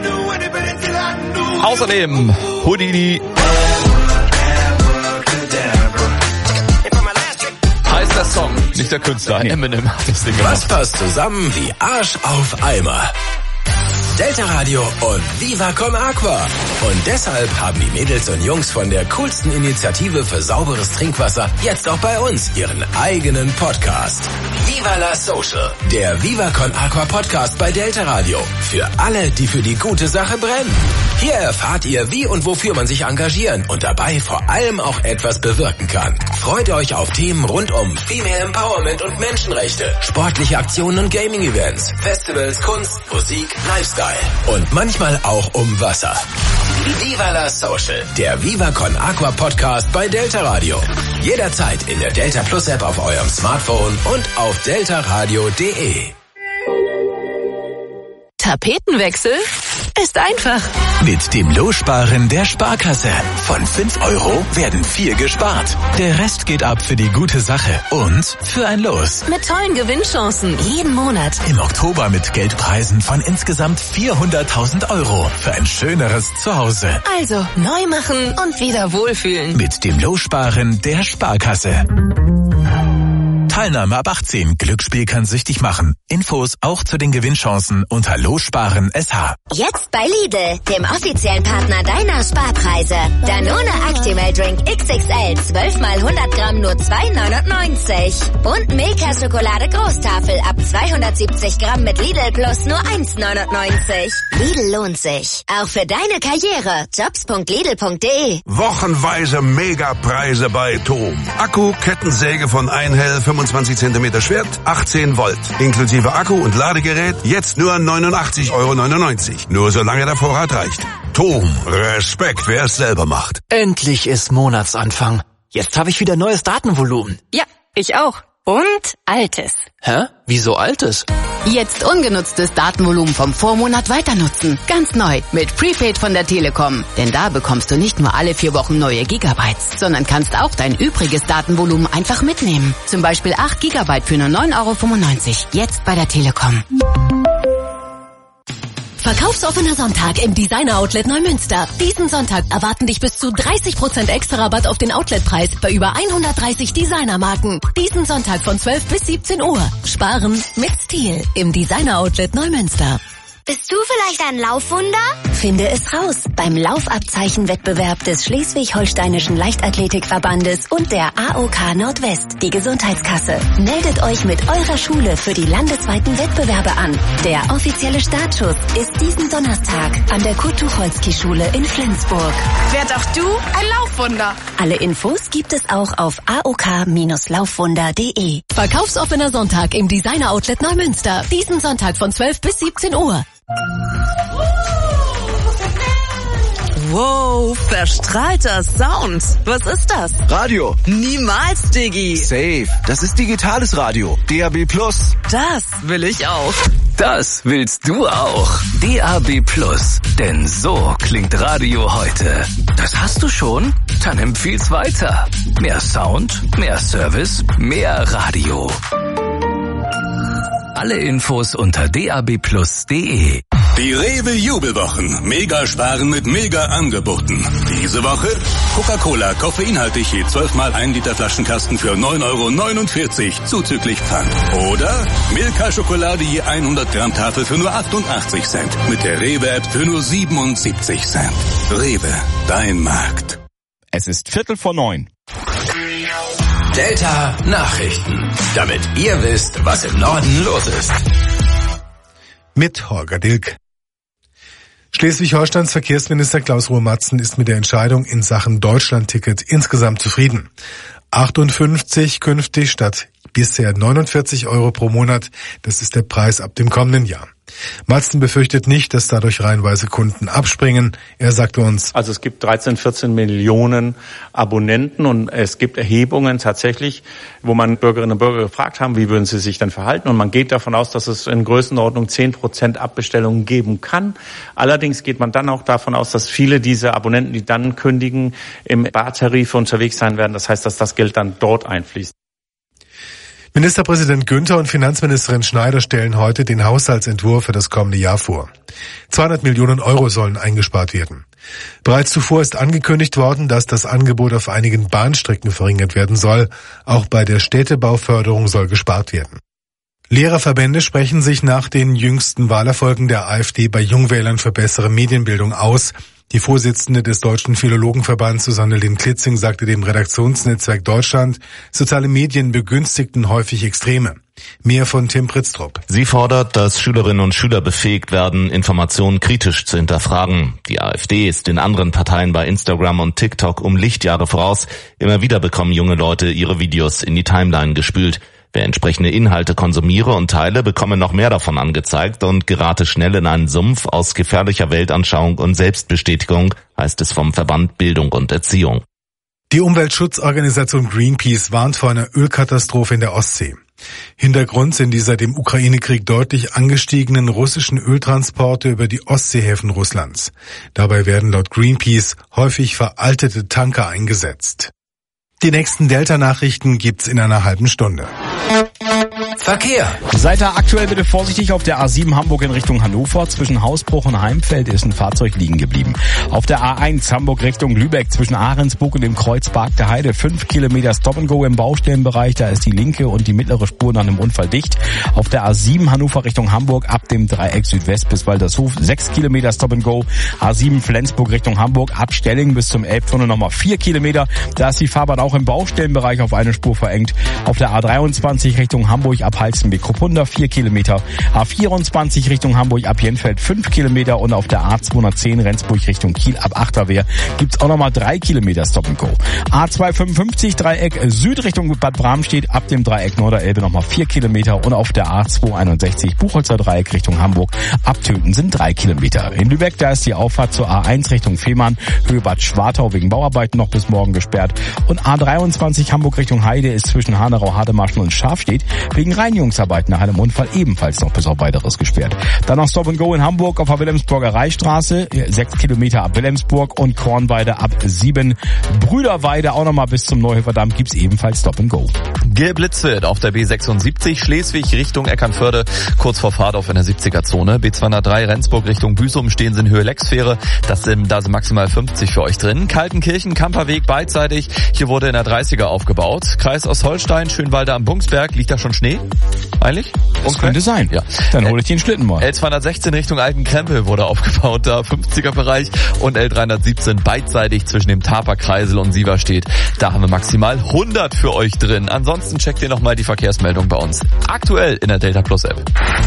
Außerdem Houdini. Heißt der Song, nicht der Künstler. Nee. Eminem hat das Ding gemacht. Was passt zusammen wie Arsch auf Eimer? Delta Radio und Viva Con Aqua. Und deshalb haben die Mädels und Jungs von der coolsten Initiative für sauberes Trinkwasser jetzt auch bei uns ihren eigenen Podcast. Viva la Social, der Viva Con Aqua Podcast bei Delta Radio. Für alle, die für die gute Sache brennen. Hier erfahrt ihr, wie und wofür man sich engagieren und dabei vor allem auch etwas bewirken kann. Freut euch auf Themen rund um Female Empowerment und Menschenrechte, sportliche Aktionen und Gaming-Events, Festivals, Kunst, Musik, Lifestyle und manchmal auch um Wasser. Viva la Social, der Viva Con Aqua Podcast bei Delta Radio. Jederzeit in der Delta Plus App auf eurem Smartphone und auf deltaradio punkt de. Tapetenwechsel ist einfach. Mit dem Lossparen der Sparkasse. Von fünf Euro werden vier gespart. Der Rest geht ab für die gute Sache und für ein Los. Mit tollen Gewinnchancen jeden Monat. Im Oktober mit Geldpreisen von insgesamt vierhunderttausend Euro für ein schöneres Zuhause. Also neu machen und wieder wohlfühlen. Mit dem Lossparen der Sparkasse. Teilnahme ab achtzehn. Glücksspiel kann süchtig machen. Infos auch zu den Gewinnchancen unter Lossparen S H. Jetzt bei Lidl, dem offiziellen Partner deiner Sparpreise. Danone Actimel Drink X X L, zwölf mal hundert Gramm nur zwei neunundneunzig. Und Milka Schokolade Großtafel ab zweihundertsiebzig Gramm mit Lidl Plus nur eins neunundneunzig. Lidl lohnt sich. Auch für deine Karriere. jobs punkt lidl punkt de. Wochenweise Megapreise bei TOM. Akku, Kettensäge von Einhell, fünfundzwanzig Zentimeter Schwert, achtzehn Volt. Inklusive Akku und Ladegerät, jetzt nur neunundachtzig Euro neunundneunzig. Nur solange der Vorrat reicht. TOM. Respekt, wer es selber macht. Endlich ist Monatsanfang. Jetzt habe ich wieder neues Datenvolumen. Ja, ich auch. Und altes. Hä? Wieso altes? Jetzt ungenutztes Datenvolumen vom Vormonat weiter nutzen. Ganz neu mit Prepaid von der Telekom. Denn da bekommst du nicht nur alle vier Wochen neue Gigabytes, sondern kannst auch dein übriges Datenvolumen einfach mitnehmen. Zum Beispiel acht Gigabyte für nur neun Euro fünfundneunzig. Jetzt bei der Telekom. Verkaufsoffener Sonntag im Designer Outlet Neumünster. Diesen Sonntag erwarten dich bis zu dreißig Prozent extra Rabatt auf den Outletpreis bei über hundertdreißig Designermarken. Diesen Sonntag von zwölf bis siebzehn Uhr. Sparen mit Stil im Designer Outlet Neumünster. Bist du vielleicht ein Laufwunder? Finde es raus beim Laufabzeichenwettbewerb des Schleswig-Holsteinischen Leichtathletikverbandes und der A O K Nordwest, die Gesundheitskasse. Meldet euch mit eurer Schule für die landesweiten Wettbewerbe an. Der offizielle Startschuss ist diesen Donnerstag an der Kurt-Tucholsky-Schule in Flensburg. Werd auch du ein Laufwunder. Alle Infos gibt es auch auf a o k Bindestrich laufwunder punkt de. Verkaufsoffener Sonntag im Designer Outlet Neumünster. Diesen Sonntag von zwölf bis siebzehn Uhr. Wow, verstrahlter Sound. Was ist das? Radio. Niemals, Diggi. Safe. Das ist digitales Radio. D A B Plus. Das will ich auch. Das willst du auch. D A B Plus. Denn so klingt Radio heute. Das hast du schon? Dann empfiehl's weiter. Mehr Sound, mehr Service, mehr Radio. Alle Infos unter d a b plus punkt de. Die Rewe Jubelwochen. Mega sparen mit mega Angeboten. Diese Woche Coca-Cola koffeinhaltig je zwölf mal ein Liter Flaschenkasten für neun Euro neunundvierzig zuzüglich Pfand. Oder Milka Schokolade je hundert Gramm Tafel für nur achtundachtzig Cent. Mit der Rewe-App für nur siebenundsiebzig Cent. Rewe, dein Markt. Es ist Viertel vor neun. Delta Nachrichten. Damit ihr wisst, was im Norden los ist. Mit Holger Dilk. Schleswig-Holsteins Verkehrsminister Klaus-Ruhe Matzen ist mit der Entscheidung in Sachen Deutschland-Ticket insgesamt zufrieden. achtundfünfzig künftig statt bisher neunundvierzig Euro pro Monat. Das ist der Preis ab dem kommenden Jahr. Matzen befürchtet nicht, dass dadurch reihenweise Kunden abspringen. Er sagte uns: Also es gibt dreizehn, vierzehn Millionen Abonnenten und es gibt Erhebungen tatsächlich, wo man Bürgerinnen und Bürger gefragt haben, wie würden sie sich denn verhalten, und man geht davon aus, dass es in Größenordnung zehn Prozent Abbestellungen geben kann. Allerdings geht man dann auch davon aus, dass viele dieser Abonnenten, die dann kündigen, im Bartarif unterwegs sein werden. Das heißt, dass das Geld dann dort einfließt. Ministerpräsident Günther und Finanzministerin Schneider stellen heute den Haushaltsentwurf für das kommende Jahr vor. zweihundert Millionen Euro sollen eingespart werden. Bereits zuvor ist angekündigt worden, dass das Angebot auf einigen Bahnstrecken verringert werden soll. Auch bei der Städtebauförderung soll gespart werden. Lehrerverbände sprechen sich nach den jüngsten Wahlerfolgen der AfD bei Jungwählern für bessere Medienbildung aus. Die Vorsitzende des Deutschen Philologenverbands Susanne Lind-Klitzing sagte dem Redaktionsnetzwerk Deutschland, soziale Medien begünstigten häufig Extreme. Mehr von Tim Pritztrup. Sie fordert, dass Schülerinnen und Schüler befähigt werden, Informationen kritisch zu hinterfragen. Die AfD ist den anderen Parteien bei Instagram und TikTok um Lichtjahre voraus. Immer wieder bekommen junge Leute ihre Videos in die Timeline gespült. Wer entsprechende Inhalte konsumiere und teile, bekomme noch mehr davon angezeigt und gerate schnell in einen Sumpf aus gefährlicher Weltanschauung und Selbstbestätigung, heißt es vom Verband Bildung und Erziehung. Die Umweltschutzorganisation Greenpeace warnt vor einer Ölkatastrophe in der Ostsee. Hintergrund sind die seit dem Ukraine-Krieg deutlich angestiegenen russischen Öltransporte über die Ostseehäfen Russlands. Dabei werden laut Greenpeace häufig veraltete Tanker eingesetzt. Die nächsten Delta-Nachrichten gibt's in einer halben Stunde. Verkehr. Seid da aktuell bitte vorsichtig auf der A sieben Hamburg in Richtung Hannover. Zwischen Hausbruch und Heimfeld ist ein Fahrzeug liegen geblieben. Auf der A eins Hamburg Richtung Lübeck zwischen Ahrensburg und dem Kreuz Park der Heide fünf Kilometer Stop-and-Go im Baustellenbereich. Da ist die linke und die mittlere Spur nach einem Unfall dicht. Auf der A sieben Hannover Richtung Hamburg ab dem Dreieck Südwest bis Waltershof sechs Kilometer Stop-and-Go. A sieben Flensburg Richtung Hamburg ab Stelling bis zum Elbtunnel nochmal vier Kilometer. Da ist die Fahrbahn auch im Baustellenbereich auf eine Spur verengt. Auf der A dreiundzwanzig Richtung Hamburg ab Halstenbeck-Kruppunda vier Kilometer. A vierundzwanzig Richtung Hamburg ab Jenfeld fünf Kilometer und auf der A zweihundertzehn Rendsburg Richtung Kiel ab Achterwehr gibt's auch nochmal drei Kilometer Stop-and-Go. A zweihundertfünfundfünfzig Dreieck Süd Richtung Bad Bramstedt ab dem Dreieck Norderelbe nochmal vier Kilometer und auf der A zweihunderteinundsechzig Buchholzer Dreieck Richtung Hamburg ab Töten sind drei Kilometer. In Lübeck, da ist die Auffahrt zur A eins Richtung Fehmarn, Höhe Bad Schwartau wegen Bauarbeiten noch bis morgen gesperrt und A dreiundzwanzig Hamburg Richtung Heide ist zwischen Hanau, Hademarschen und Schafstedt wegen Reinigungsarbeiten nach einem Unfall ebenfalls noch bis auf weiteres gesperrt. Dann noch Stop and Go in Hamburg auf der Wilhelmsburger Reichstraße, sechs Kilometer ab Wilhelmsburg und Kornweide ab sieben. Brüderweide auch nochmal bis zum Neuhöferdamm gibt's ebenfalls Stop and Go. Geblitzt wird auf der B sechsundsiebzig Schleswig Richtung Eckernförde, kurz vor Fahrdorf in der siebziger-Zone. B zweihundertdrei Rendsburg Richtung Büsum stehen sie in Höhe Lecksfähre. Das sind, da sind maximal fünfzig für euch drin. Kaltenkirchen, Kamperweg beidseitig. Hier wurde in der dreißiger aufgebaut. Kreis Ostholstein, Schönwalde am Bungsberg. Liegt da schon Schnee? Eigentlich? Das könnte sein. Ja. Dann hole ich den Schlitten mal. L zweihundertsechzehn Richtung Altenkrempel wurde aufgebaut, da fünfziger Bereich und L dreihundertsiebzehn beidseitig zwischen dem Taperkreisel und Sieverstedt. Da haben wir maximal hundert für euch drin. Ansonsten checkt ihr nochmal die Verkehrsmeldung bei uns. Aktuell in der Delta Plus App.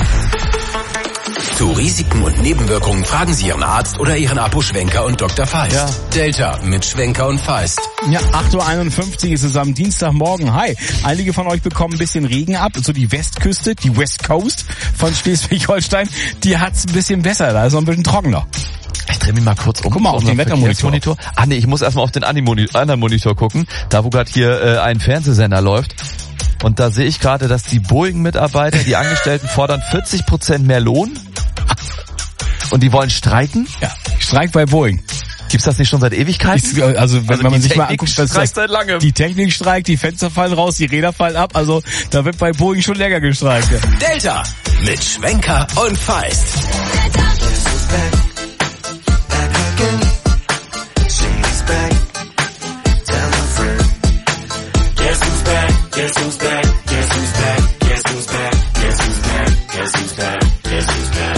Zu Risiken und Nebenwirkungen fragen Sie Ihren Arzt oder Ihren Apo Schwenker und Doktor Feist. Ja. Delta mit Schwenker und Feist. Ja, acht Uhr einundfünfzig ist es am Dienstagmorgen. Hi, einige von euch bekommen ein bisschen Regen ab. So die Westküste, die West Coast von Schleswig-Holstein, die hat's ein bisschen besser. Da ist noch ein bisschen trockener. Ich drehe mich mal kurz um. Guck mal auf den Wettermonitor. Ah nee, ich muss erstmal auf den anderen Monitor gucken. Da wo gerade hier äh, ein Fernsehsender läuft. Und da sehe ich gerade, dass die Boeing-Mitarbeiter, die Angestellten fordern vierzig Prozent mehr Lohn. Und die wollen streiken? Ja, Streik bei Boeing. Gibt's das nicht schon seit Ewigkeiten? Ich, also, wenn, also wenn man sich Technik mal anguckt, dass das, seit langem. Die Technik streikt, die Fenster fallen raus, die Räder fallen ab. Also da wird bei Boeing schon länger gestreikt. Delta mit Schwenker und Feist. Guess who's back? Guess who's back? Guess who's back? Guess who's back? Guess who's back? Guess who's back?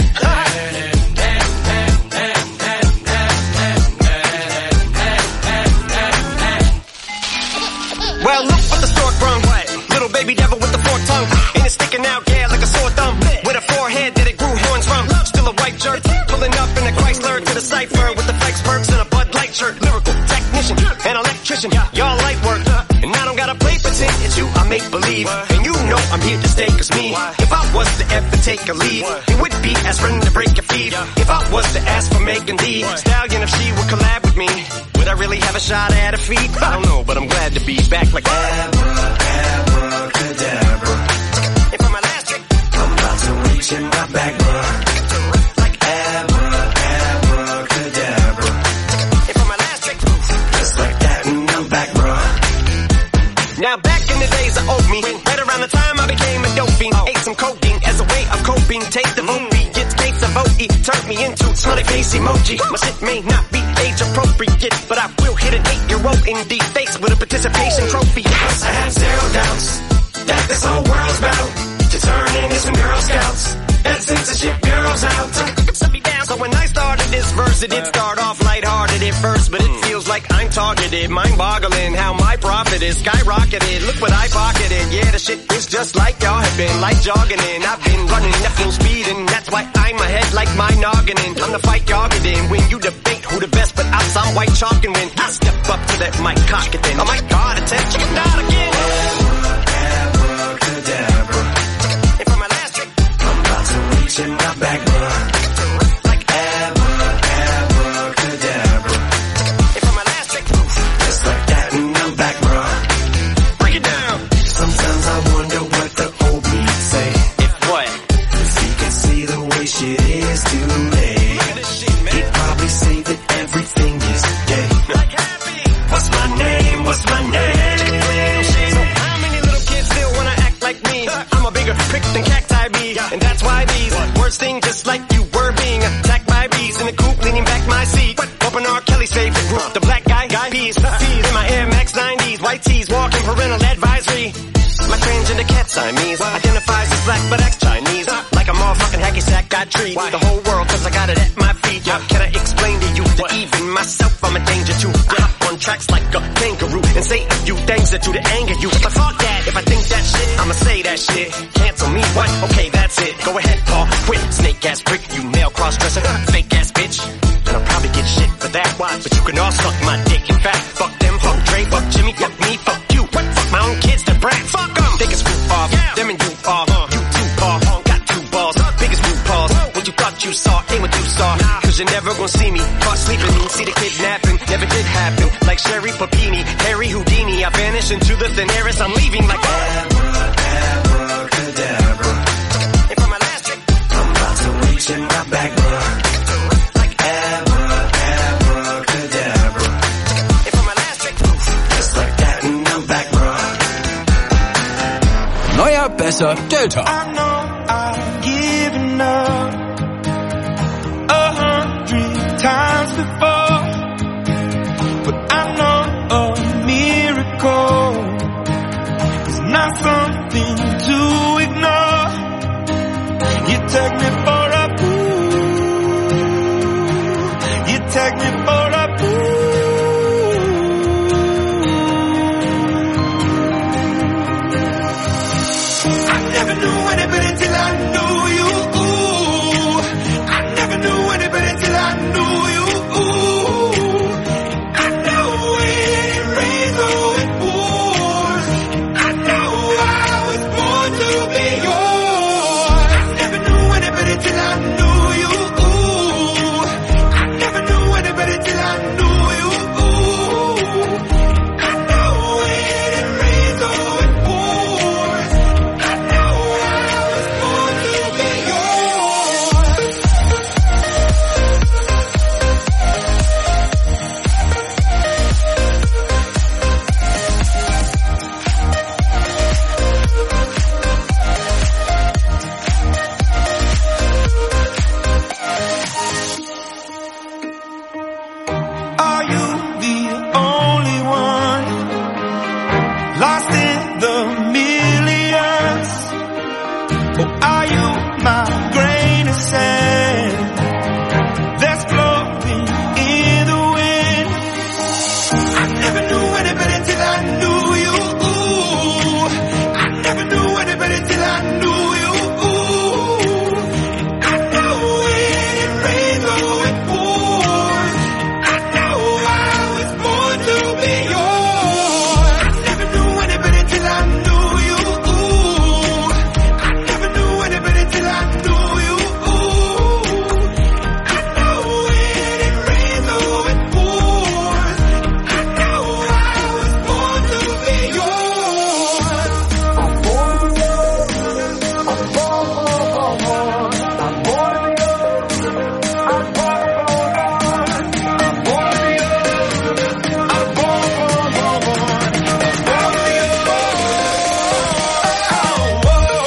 Well, look what the stork brung. Little baby devil with the forked tongue. And it's sticking out, yeah, like a sore thumb. With a forehead that it grew horns from. Still a white jerk. Pulling up in a Chrysler to the cipher with the flex perks and a Bud Light shirt. Lyrical technician, an electrician. Y'all light work. And I don't gotta play pretend. It's you I make believe. And you know I'm here to stay, cause me, if I was to ever take a leave, it would be as friend to break a feed. If I was to ask for Megan Thee Stallion, if she would collab with me, would I really have a shot at a feat? I don't know, but I'm glad to be back like abracadabra. And for my last trick, I'm about to reach in my back, bruh. Like abracadabra. And for my last trick, just like that, and I'm back, bruh. Now back in the days of old me, right around the time I became a dope fiend, ate some codeine as a way of coping. Take the movie, it's gates of O E, turned me into smiley face emoji. My shit may not be age appropriate, but I will hit an eight-year-old in the face with a participation trophy. Yes, I have zero doubts that this whole world's about to turn into some Girl Scouts. That censorship girls out. Set me down. So when I started this verse, it did start off lighthearted at first, but it feels like I'm targeted. Mind-boggling how my profit is skyrocketed. Look what I pocketed. Yeah, the shit is just like y'all have been, like jogging in. I've been running at full speed, and that's why I'm ahead like my noggin in. I'm the fight y'all get in. When you debate who the best, but I'm some white chalk, and when I step up to that mic, cock it then. Oh my God, attention, not again. Abracadabra. And for my last trick, I'm about to reach in my back, bruh. Like abracadabra. And for my last trick, just like that, and I'm back, bruh. Break it down. Sometimes I wonder what the old me say. If what? If he could see the way shit is today, he'd probably say that everything is gay. Like happy. What's my name? What's my name? So how many little kids still wanna act like me? I'm a bigger first thing, just like you were being attacked by bees in the coop, leaning back my seat. Open R. Kelly's favorite group, the black guy, guy peas. In my Air Max nineties, white tees, walking parental advisory. My transgender cat Siamese identifies as black but acts Chinese. Like a motherfucking hacky sack, got treat the whole world cause I got it at my feet. Can I explain to you that even myself I'm a danger to? I hop on tracks like a kangaroo and say a few things that do to anger you. But fuck that, if I think that shit, I'ma say that shit. Cancel me, what? Okay, that's it. Go ahead, Paul, quit. Snake ass prick, you male cross-dresser, fake ass bitch. And I'll probably get shit for that. Why? But you can all suck my dick. In fact, fuck them, fuck Dre, fuck Jimmy, fuck me, fuck you. What? Fuck my own kids, they're brat. Fuck them. They can screw off. Yeah. Them and you off. Uh. You two paw. Uh. Got two balls. Uh. Biggest blue paws. Uh. What you thought you saw ain't what you saw. Nah. Cause you're never gonna see me caught sleeping. See the kidnapping. Never did happen. Like Sherry Papini, Harry Houdini. I vanish into the thin air as I'm leaving like abracadabra. And for my last trick, I'm about to reach in my back, bro. Neuer, besser, Delta. I know I've given up a hundred times before, but I know a miracle is not something to ignore. You take me for a fool. You take me for a fool. Never knew anybody till I knew you. Ooh. I never knew anybody till I knew you. Ooh. I know it rains or it pours. I know I was born to be yours. I never knew anybody till I knew you. Ooh. I never knew anybody till I knew you. Ooh. I know it rains or it pours. Are you the only one lost in the millions? Or are you my grain of sand that's floating in the wind? I never knew anybody till I knew you. Ooh. I never knew anybody till I knew you. Ooh. I know it rains or it pours. I know I was born to be yours. I never knew anybody till I knew you. Ooh. I never knew anybody till I knew you. Ooh. I know it rains or it pours. I know I was born to be yours. I'm born to yours. I'm born, born, born, I'm born to yours. I'm born, born, born. I'm born to yours. I'm born, born, born, born. I'm born to yours. Oh, whoa.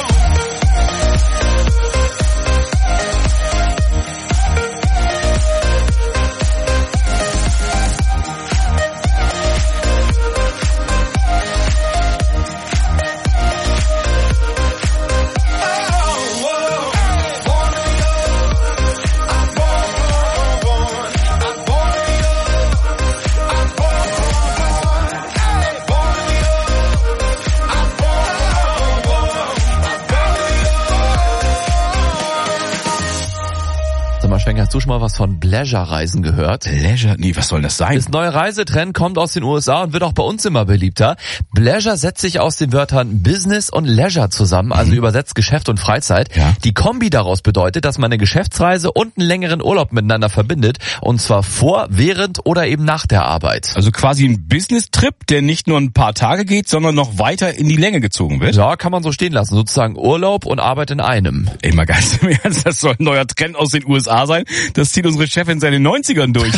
Sag mal, Schwenk, hast du schon mal was von Pleasure-Reisen gehört? Pleasure? Nee, was soll das sein? Das neue Reisetrend kommt aus den U S A und wird auch bei uns immer beliebter. Pleasure setzt sich aus den Wörtern Business und Leisure zusammen, also mhm. übersetzt Geschäft und Freizeit. Ja. Die Kombi daraus bedeutet, dass man eine Geschäftsreise und einen längeren Urlaub miteinander verbindet, und zwar vor, während oder eben nach der Arbeit. Also quasi ein Business-Trip, der nicht nur ein paar Tage geht, sondern noch weiter in die Länge gezogen wird. Ja, kann man so stehen lassen. Sozusagen Urlaub und Arbeit in einem. Ey, mal ganz im Ernst, das soll ein neuer Trend aus den U S A sein. Das zieht unsere Chefin seit den neunzigern durch.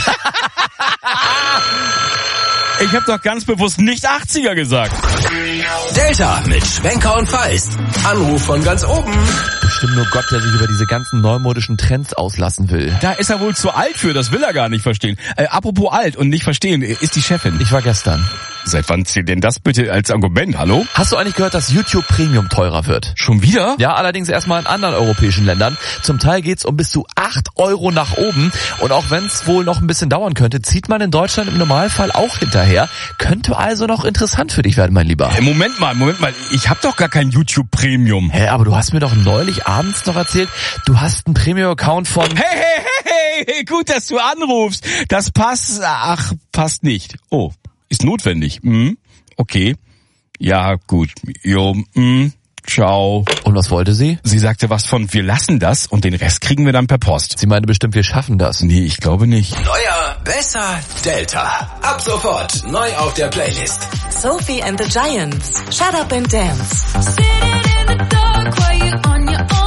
Ich habe doch ganz bewusst nicht achtziger gesagt. Delta mit Schwenker und Feist. Anruf von ganz oben. bestimmt nur Gott, der sich über diese ganzen neumodischen Trends auslassen will. Da ist er wohl zu alt für, das will er gar nicht verstehen. Äh, apropos alt und nicht verstehen, ist die Chefin. Ich war gestern. Seit wann zählt denn das bitte als Argument, hallo? Hast du eigentlich gehört, dass YouTube Premium teurer wird? Schon wieder? Ja, allerdings erstmal in anderen europäischen Ländern. Zum Teil geht's um bis zu acht Euro nach oben. Und auch wenn es wohl noch ein bisschen dauern könnte, zieht man in Deutschland im Normalfall auch hinterher. Könnte also noch interessant für dich werden, mein Lieber. Hey, Moment mal, Moment mal. Ich hab doch gar kein YouTube Premium. Hä, aber du hast mir doch neulich abends noch erzählt, du hast einen Premium-Account von... Hey, hey, hey, hey, gut, dass du anrufst. Das passt, ach, passt nicht. Oh. Ist notwendig. Hm? Okay. Ja, gut. Jo, hm. Ciao. Und was wollte sie? Sie sagte was von, wir lassen das und den Rest kriegen wir dann per Post. Sie meinte bestimmt, wir schaffen das. Nee, ich glaube nicht. Neuer, besser, Delta. Ab sofort neu auf der Playlist. Sophie and the Giants. Shut up and dance. Sitting in the dark while you're on your own.